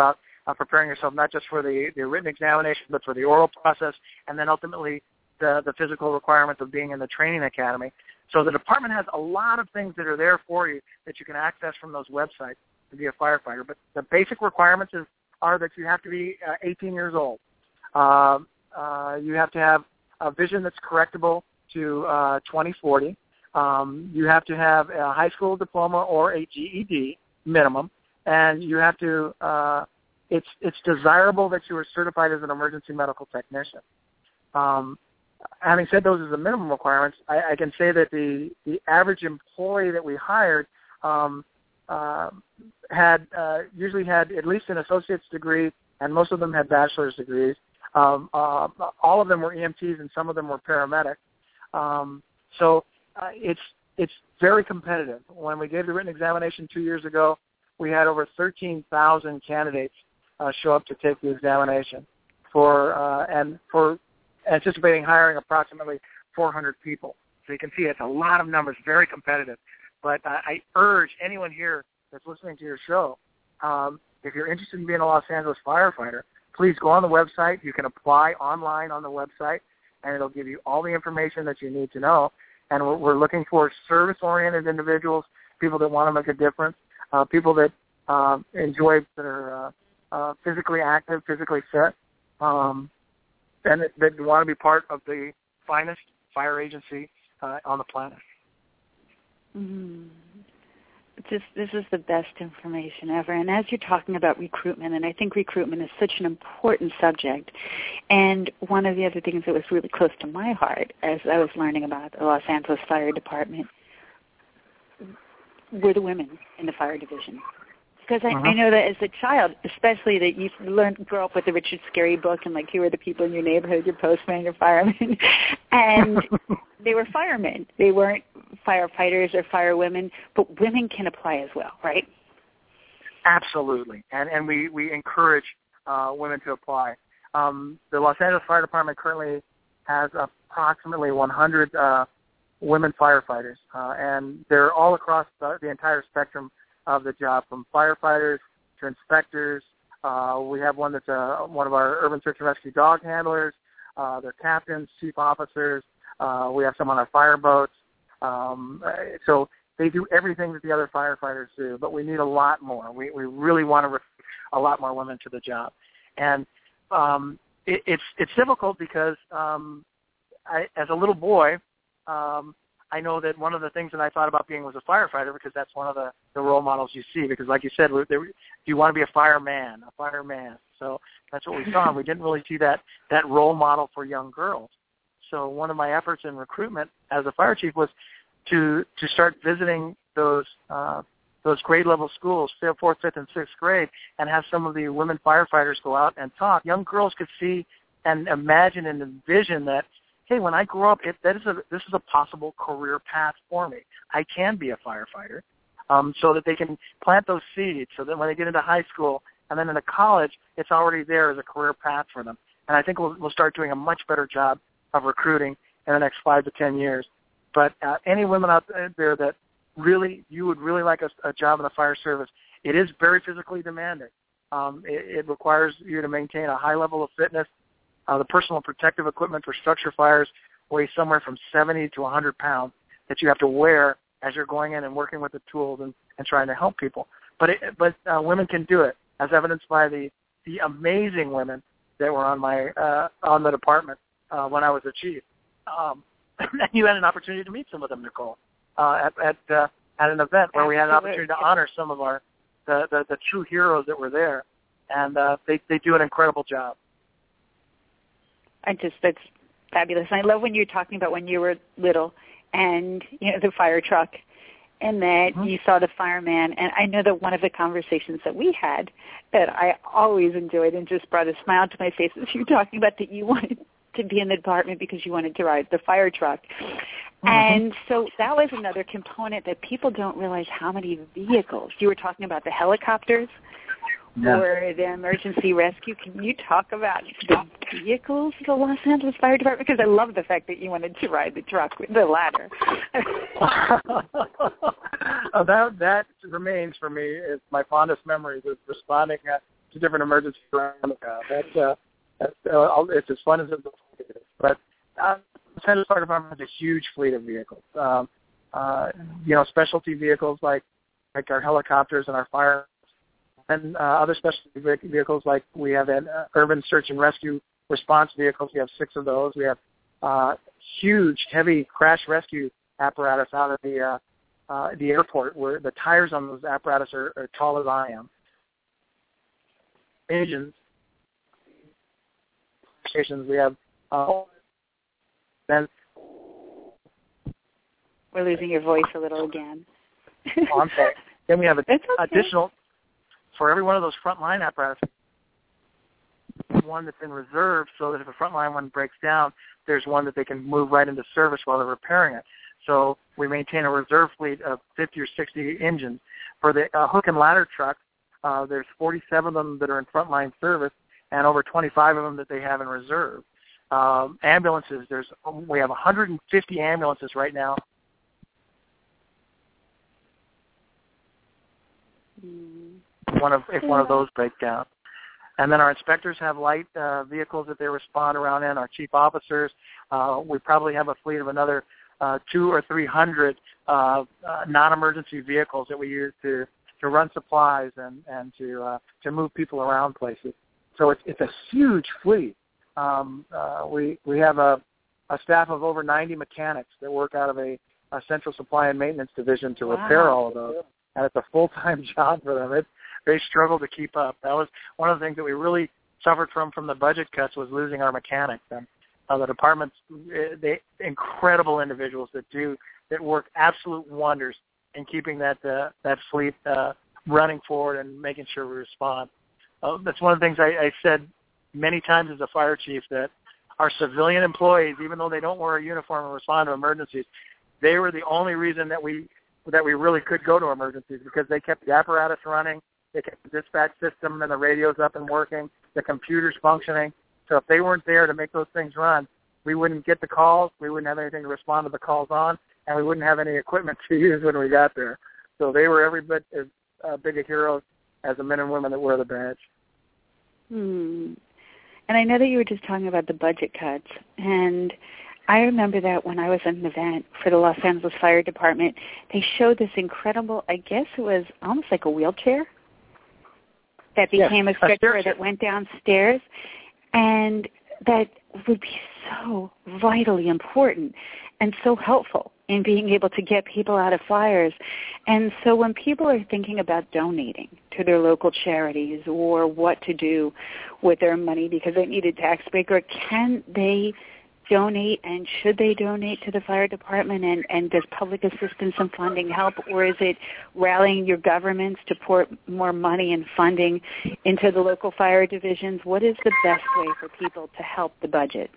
uh, preparing yourself not just for the, the written examination, but for the oral process, and then ultimately the, the physical requirements of being in the training academy. So the department has a lot of things that are there for you that you can access from those websites to be a firefighter. But the basic requirements is, are that you have to be uh, eighteen years old. Uh, uh, you have to have a vision that's correctable to uh, twenty forty. Um, you have to have a high school diploma or a G E D minimum, and you have to. Uh, it's it's desirable that you are certified as an emergency medical technician. Um, having said those as the minimum requirements, I, I can say that the the average employee that we hired um, uh, had uh, usually had at least an associate's degree, and most of them had bachelor's degrees. Um, uh, all of them were E M Ts, and some of them were paramedics. Um, so uh, it's it's very competitive. When we gave the written examination two years ago, we had over thirteen thousand candidates uh, show up to take the examination for uh, and for anticipating hiring approximately four hundred people. So you can see it's a lot of numbers, very competitive. But uh, I urge anyone here that's listening to your show, um, if you're interested in being a Los Angeles firefighter, please go on the website. You can apply online on the website, and it'll give you all the information that you need to know. And we're, we're looking for service-oriented individuals, people that want to make a difference, uh, people that uh, enjoy, that are uh, uh, physically active, physically fit, um, and that, that want to be part of the finest fire agency uh, on the planet. Mm. Just, this is the best information ever. And as you're talking about recruitment, and I think recruitment is such an important subject, and one of the other things that was really close to my heart as I was learning about the Los Angeles Fire Department were the women in the fire division. Because I, uh-huh. I know that as a child, especially that you learned, grow up with the Richard Scarry book, and like, here were the people in your neighborhood, your postman, your fireman, and they were firemen. They weren't firefighters or firewomen, but women can apply as well, right? Absolutely, and and we we encourage uh, women to apply. Um, the Los Angeles Fire Department currently has approximately one hundred uh, women firefighters, uh, and they're all across the, the entire spectrum of the job, from firefighters to inspectors. Uh, we have one that's uh, one of our urban search and rescue dog handlers. Uh, they're captains, chief officers. Uh, we have some on our fire boats. Um, so they do everything that the other firefighters do, but we need a lot more. We, we really want to recruit a lot more women to the job. And um, it, it's it's difficult because um, I, as a little boy, um, I know that one of the things that I thought about being was a firefighter, because that's one of the, the role models you see. Because like you said, there, you want to be a fireman, a fireman. So that's what we saw, and we didn't really see that, that role model for young girls. So one of my efforts in recruitment as a fire chief was to to start visiting those uh, those grade level schools, fourth, fifth, and sixth grade, and have some of the women firefighters go out and talk. Young girls could see and imagine and envision that, hey, when I grow up, it, that is a, this is a possible career path for me. I can be a firefighter, um, so that they can plant those seeds, so that when they get into high school and then into college, it's already there as a career path for them. And I think we'll, we'll start doing a much better job of recruiting in the next five to ten years. But uh, any women out there that really, you would really like a, a job in the fire service, it is very physically demanding. Um, it, it requires you to maintain a high level of fitness. Uh, the personal protective equipment for structure fires weighs somewhere from seventy to one hundred pounds that you have to wear as you're going in and working with the tools and, and trying to help people. But it, but uh, women can do it, as evidenced by the, the amazing women that were on my uh, on the department uh, when I was the chief. Um, and you had an opportunity to meet some of them, Nicole, uh, at at, uh, at an event where we had an opportunity to honor some of our the, the, the true heroes that were there, and uh, they they do an incredible job. I just, that's fabulous. And I love when you're talking about when you were little and, you know, the fire truck, and that mm-hmm. you saw the fireman. And I know that one of the conversations that we had that I always enjoyed and just brought a smile to my face was you talking about that you wanted to be in the department because you wanted to ride the fire truck. Mm-hmm. And so that was another component that people don't realize how many vehicles. You were talking about the helicopters. Yeah. For the emergency rescue. Can you talk about the vehicles of the Los Angeles Fire Department? Because I love the fact that you wanted to ride the truck with the ladder. oh, that that remains for me is my fondest memories of responding uh, to different emergency around. Uh, that's, uh, that's uh, it's as fun as it is. But uh, the Los Angeles Fire Department has a huge fleet of vehicles. Um, uh, you know, specialty vehicles like like our helicopters and our fire, and uh, other specialty vehicles like we have an uh, urban search and rescue response vehicles. We have six of those. We have uh, huge, heavy crash rescue apparatus out of the uh, uh, the airport, where the tires on those apparatus are, are tall as I am. Engines, stations. We have. Uh, then we're losing your voice a little again. Oh, I'm sorry. Then we have a, okay. additional for every one of those frontline apparatus. One that's in reserve, so that if a frontline one breaks down, there's one that they can move right into service while they're repairing it. So we maintain a reserve fleet of fifty or sixty engines. For the uh, hook and ladder truck, uh, there's forty-seven of them that are in frontline service, and over twenty-five of them that they have in reserve. Um, ambulances, there's we have one hundred fifty ambulances right now. Mm. One of if one of those break down. And then our inspectors have light uh, vehicles that they respond around in. Our chief officers, uh, we probably have a fleet of another uh, two or three hundred uh, uh, non-emergency vehicles that we use to, to run supplies and, and to uh, to move people around places. So it's it's a huge fleet. Um, uh, we we have a, a staff of over ninety mechanics that work out of a, a central supply and maintenance division to wow. repair all of those, and it's a full-time job for them. It's They struggle to keep up. That was one of the things that we really suffered from from the budget cuts, was losing our mechanics. And uh, the department's they incredible individuals that do that work absolute wonders in keeping that uh, that fleet uh, running forward and making sure we respond. Uh, that's one of the things I, I said many times as a fire chief, that our civilian employees, even though they don't wear a uniform and respond to emergencies, they were the only reason that we that we really could go to emergencies, because they kept the apparatus running. They kept the dispatch system and the radios up and working, the computers functioning. So if they weren't there to make those things run, we wouldn't get the calls, we wouldn't have anything to respond to the calls on, and we wouldn't have any equipment to use when we got there. So they were every bit as uh, big a hero as the men and women that wear the badge. Hmm. And I know that you were just talking about the budget cuts, and I remember that when I was at an event for the Los Angeles Fire Department, they showed this incredible, I guess it was almost like a wheelchair, that became yes, a stretcher that went downstairs, and that would be so vitally important and so helpful in being able to get people out of fires. And so when people are thinking about donating to their local charities or what to do with their money because they need a tax breaker, can they donate, and should they donate to the fire department, and, and does public assistance and funding help, or is it rallying your governments to pour more money and funding into the local fire divisions? What is the best way for people to help the budget?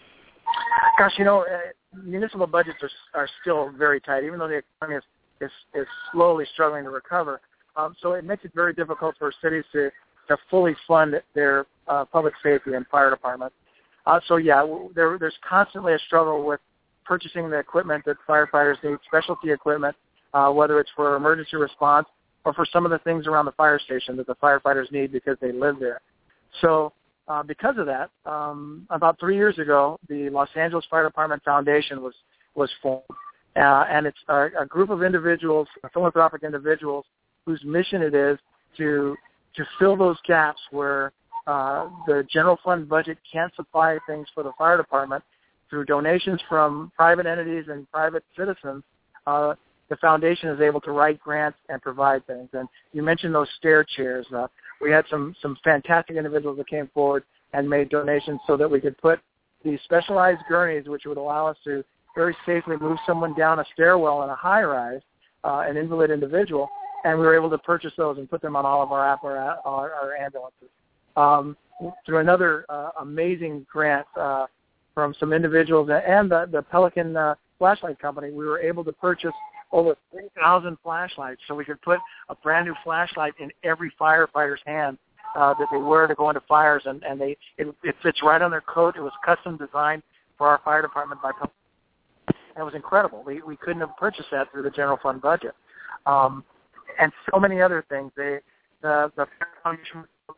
Gosh, you know, uh, municipal budgets are, are still very tight, even though the economy is, is, is slowly struggling to recover. Um, so it makes it very difficult for cities to, to fully fund their uh, public safety and fire departments. Uh, so, yeah, there, there's constantly a struggle with purchasing the equipment that firefighters need, specialty equipment, uh, whether it's for emergency response or for some of the things around the fire station that the firefighters need because they live there. So uh, because of that, um, about three years ago, the Los Angeles Fire Department Foundation was, was formed. Uh, and it's a, a group of individuals, philanthropic individuals, whose mission it is to to fill those gaps where Uh, the general fund budget can't supply things for the fire department. Through donations from private entities and private citizens, uh, the foundation is able to write grants and provide things. And you mentioned those stair chairs. Uh, we had some, some fantastic individuals that came forward and made donations so that we could put these specialized gurneys, which would allow us to very safely move someone down a stairwell in a high-rise, uh, an invalid individual, and we were able to purchase those and put them on all of our, appara- our, our ambulances. Um, through another uh, amazing grant uh, from some individuals and the, the Pelican uh, flashlight company, we were able to purchase over three thousand flashlights so we could put a brand new flashlight in every firefighter's hand uh, that they wear to go into fires, and, and they it, it fits right on their coat. It was custom designed for our fire department by Pelican. It was incredible. We, we couldn't have purchased that through the general fund budget. Um, and so many other things. They, the, the foundation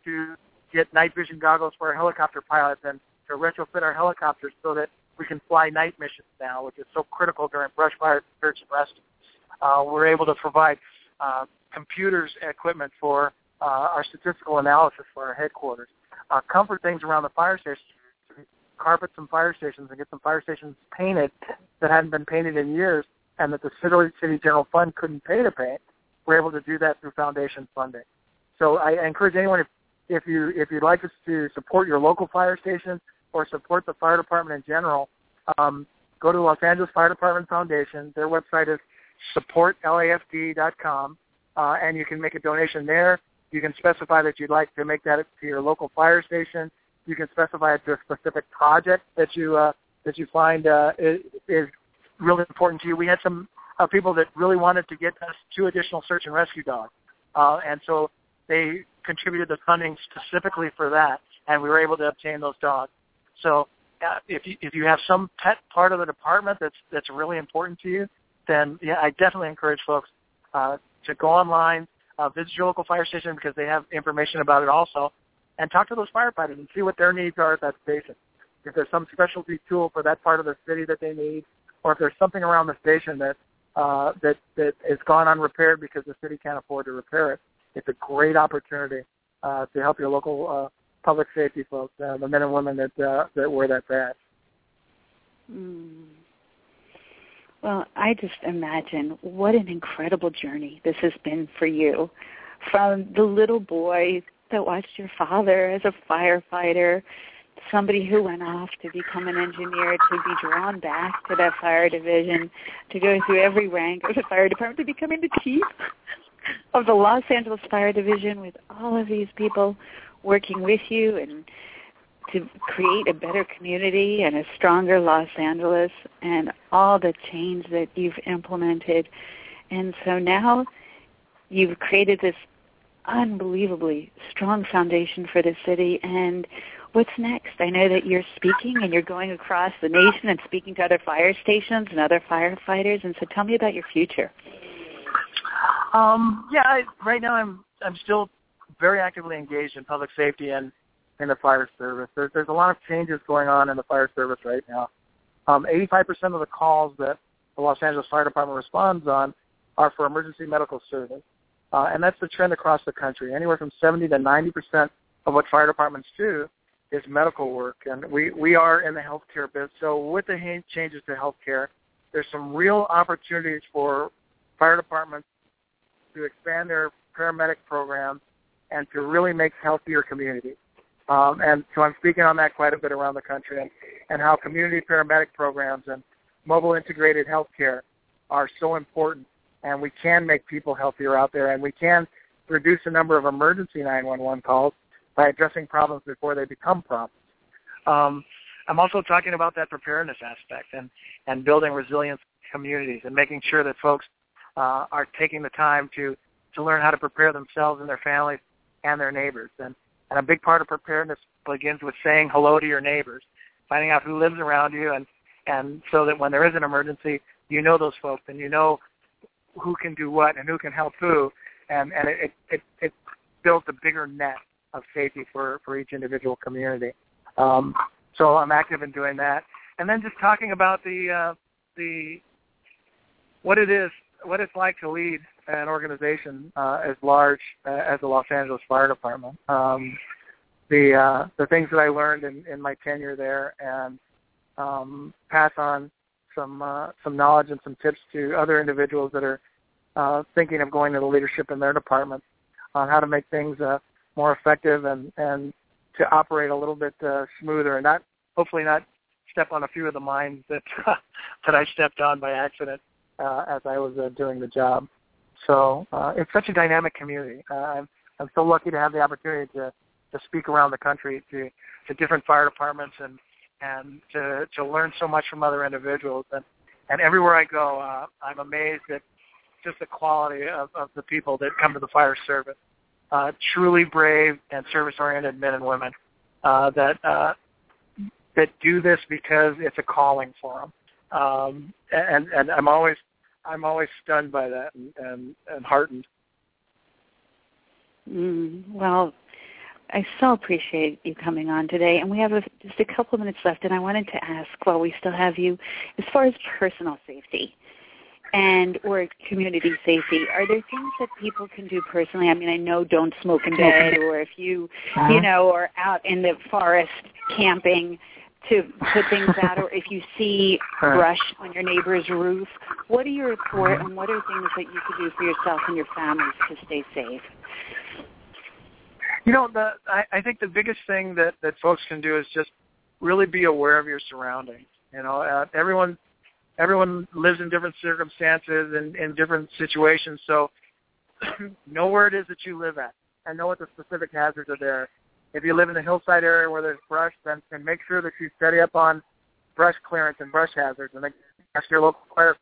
to get night vision goggles for our helicopter pilots and to retrofit our helicopters so that we can fly night missions now, which is so critical during brush fire search and rescue. Uh, we're able to provide uh, computers and equipment for uh, our statistical analysis for our headquarters. Uh, comfort things around the fire station, carpet some fire stations and get some fire stations painted that hadn't been painted in years and that the City, City General Fund couldn't pay to paint. We're able to do that through foundation funding. So I, I encourage anyone, if, if, you, if you'd like us to support your local fire station or support the fire department in general, um, go to the Los Angeles Fire Department Foundation. Their website is support L A F D dot com, uh, and you can make a donation there. You can specify that you'd like to make that to your local fire station. You can specify it to a specific project that you uh, that you find uh, is, is really important to you. We had some uh, people that really wanted to get us two additional search and rescue dogs, uh, and so they contributed the funding specifically for that, and we were able to obtain those dogs. So uh, if you if you have some pet part of the department that's that's really important to you, then yeah, I definitely encourage folks uh, to go online, uh, visit your local fire station because they have information about it also, and talk to those firefighters and see what their needs are at that station. If there's some specialty tool for that part of the city that they need, or if there's something around the station that uh, that that is gone unrepaired because the city can't afford to repair it, it's a great opportunity uh, to help your local uh, public safety folks, uh, the men and women that uh, that wear that badge. Mm. Well, I just imagine what an incredible journey this has been for you, from the little boy that watched your father as a firefighter, somebody who went off to become an engineer, to be drawn back to that fire division, to go through every rank of the fire department, to becoming the chief of the Los Angeles Fire Division with all of these people working with you and to create a better community and a stronger Los Angeles and all the change that you've implemented. And so now you've created this unbelievably strong foundation for the city. And what's next? I know that you're speaking and you're going across the nation and speaking to other fire stations and other firefighters. And so tell me about your future. Um, yeah, I, right now I'm I'm still very actively engaged in public safety and in the fire service. There's, there's a lot of changes going on in the fire service right now. Um, eighty-five percent of the calls that the Los Angeles Fire Department responds on are for emergency medical service. Uh, and that's the trend across the country. Anywhere from seventy to ninety percent of what fire departments do is medical work. And we, we are in the healthcare business. So with the changes to healthcare, there's some real opportunities for fire departments to expand their paramedic programs and to really make healthier communities. Um, and so I'm speaking on that quite a bit around the country, and, and how community paramedic programs and mobile integrated healthcare are so important, and we can make people healthier out there, and we can reduce the number of emergency nine one one calls by addressing problems before they become problems. Um, I'm also talking about that preparedness aspect and, and building resilient communities and making sure that folks uh, are taking the time to, to learn how to prepare themselves and their families and their neighbors. And And a big part of preparedness begins with saying hello to your neighbors, finding out who lives around you, and, and so that when there is an emergency, you know those folks and you know who can do what and who can help who, and, and it, it, it builds a bigger net of safety for, for each individual community. Um, so I'm active in doing that. And then just talking about the uh, the what it is, what it's like to lead an organization uh, as large uh, as the Los Angeles Fire Department. Um, the uh, the things that I learned in, in my tenure there, and um, pass on some uh, some knowledge and some tips to other individuals that are uh, thinking of going into leadership in their departments on how to make things uh, more effective and, and to operate a little bit uh, smoother, and not hopefully not step on a few of the mines that that I stepped on by accident uh, as I was uh, doing the job. So uh, it's such a dynamic community. Uh, I'm, I'm so lucky to have the opportunity to, to speak around the country to, to different fire departments and, and to, to learn so much from other individuals. And, and everywhere I go, uh, I'm amazed at just the quality of, of the people that come to the fire service. Uh, truly brave and service-oriented men and women uh, that uh, that do this because it's a calling for them. Um, and, and I'm always I'm always stunned by that and, and, and heartened. Mm, well, I so appreciate you coming on today. And we have a, just a couple of minutes left, and I wanted to ask, while we still have you, as far as personal safety and or community safety, are there things that people can do personally? I mean, I know don't smoke in bed, or if you, uh-huh. you know, are out in the forest camping, to put things out, or if you see brush on your neighbor's roof, what do you report, and what are things that you could do for yourself and your families to stay safe? You know, the, I, I think the biggest thing that, that folks can do is just really be aware of your surroundings. You know, uh, everyone everyone lives in different circumstances and in different situations, so know where it is that you live at and know what the specific hazards are there. If you live in the hillside area where there's brush, then, then make sure that you study up on brush clearance and brush hazards, and then ask your local fire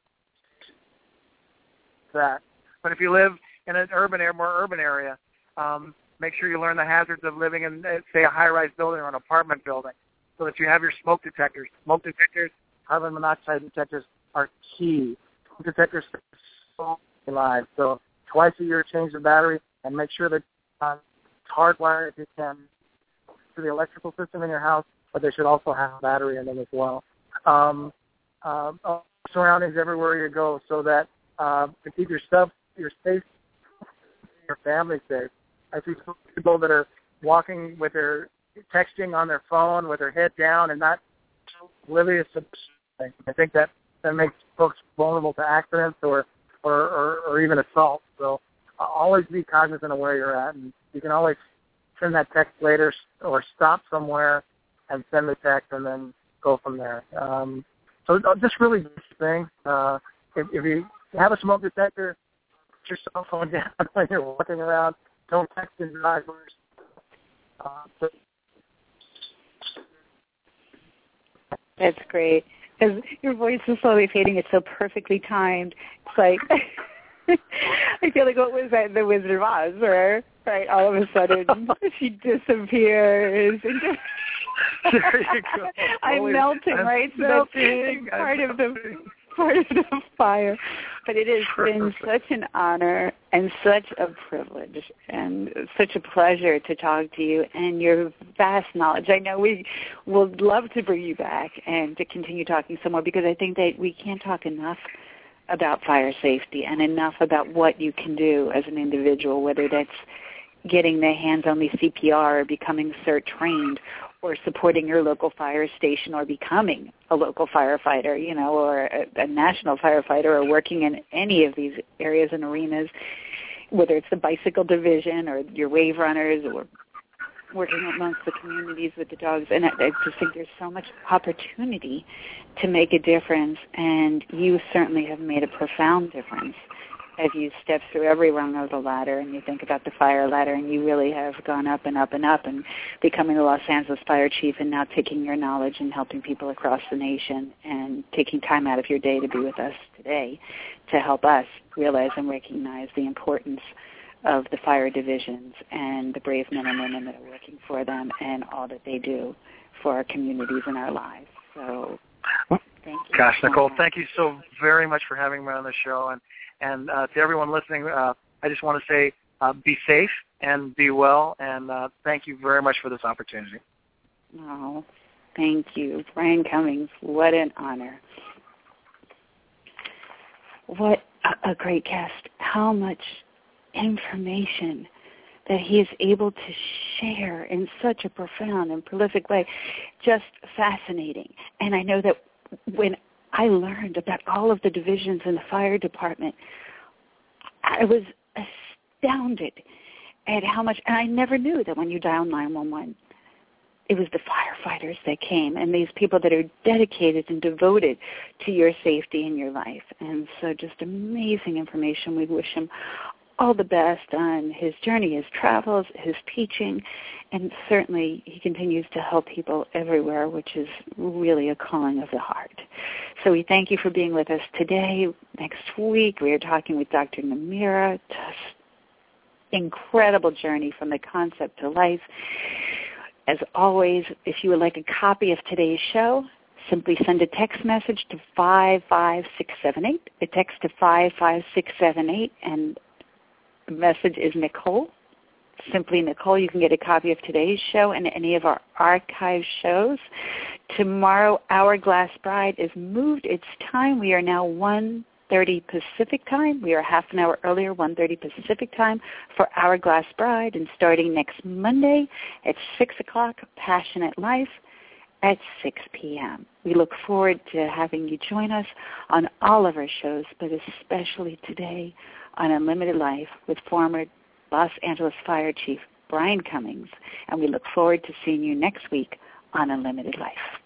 that. But if you live in an urban area, more urban area, um, make sure you learn the hazards of living in, say, a high-rise building or an apartment building, so that you have your smoke detectors. Smoke detectors, carbon monoxide detectors are key. Smoke detectors are so alive. So twice a year, change the battery, and make sure that uh, it's hardwired if you can to the electrical system in your house, but they should also have a battery in them as well. Um, uh, surroundings everywhere you go, so that uh, to keep your stuff, your space, your family safe. I see people that are walking with their texting on their phone with their head down and not oblivious to things. I think that that makes folks vulnerable to accidents or or, or, or even assault. So uh, always be cognizant of where you're at, and you can always send that text later or stop somewhere and send the text and then go from there. Um, so just really good thing. Uh, if, if you have a smoke detector, put your cell phone down when you're walking around. Don't text in drivers. Uh, so That's great. Because your voice is slowly fading. It's so perfectly timed. It's like, I feel like, what was that, The Wizard of Oz, where, right, all of a sudden she disappears. And there you go. I'm Always, melting, I'm right? So melting. that's part I'm of the part of the fire. But it has been such an honor and such a privilege and such a pleasure to talk to you and your vast knowledge. I know we would love to bring you back and to continue talking some more, because I think that we can't talk enough about fire safety and enough about what you can do as an individual, whether that's getting the hands-on C P R or becoming CERT trained, or supporting your local fire station, or becoming a local firefighter, you know, or a, a national firefighter, or working in any of these areas and arenas, whether it's the bicycle division or your wave runners, or working amongst the communities with the dogs. And I, I just think there's so much opportunity to make a difference, and you certainly have made a profound difference as you step through every rung of the ladder and you think about the fire ladder, and you really have gone up and up and up and becoming the Los Angeles Fire Chief, and now taking your knowledge and helping people across the nation, and taking time out of your day to be with us today to help us realize and recognize the importance of the fire divisions and the brave men and women that are working for them and all that they do for our communities and our lives. So thank you. Gosh, Nicole, thank you so very much for having me on the show. And And uh, to everyone listening, uh, I just want to say uh, be safe and be well, and uh, thank you very much for this opportunity. Oh, thank you. Brian Cummings, what an honor. What a, a great guest. How much information that he is able to share in such a profound and prolific way. Just fascinating. And I know that when I learned about all of the divisions in the fire department, I was astounded at how much, and I never knew that when you dial nine one one, it was the firefighters that came, and these people that are dedicated and devoted to your safety and your life. And so just amazing information. We wish him all the best on his journey, his travels, his teaching, and certainly he continues to help people everywhere, which is really a calling of the heart. So we thank you for being with us today. Next week we are talking with Doctor Namira. Just incredible journey from the concept to life. As always, if you would like a copy of today's show, simply send a text message to five five six seven eight, a text to five five six seven eight, and the message is Nicole. simply Nicole. You can get a copy of today's show and any of our archive shows. Tomorrow, Hourglass Bride is moved. It's time. We are now one thirty Pacific time. We are half an hour earlier, one thirty Pacific time for Hourglass Bride. And starting next Monday at six o'clock, Passionate Life at six p.m. We look forward to having you join us on all of our shows, but especially today on Unlimited Life with former Los Angeles Fire Chief Brian Cummings. And we look forward to seeing you next week on Unlimited Life.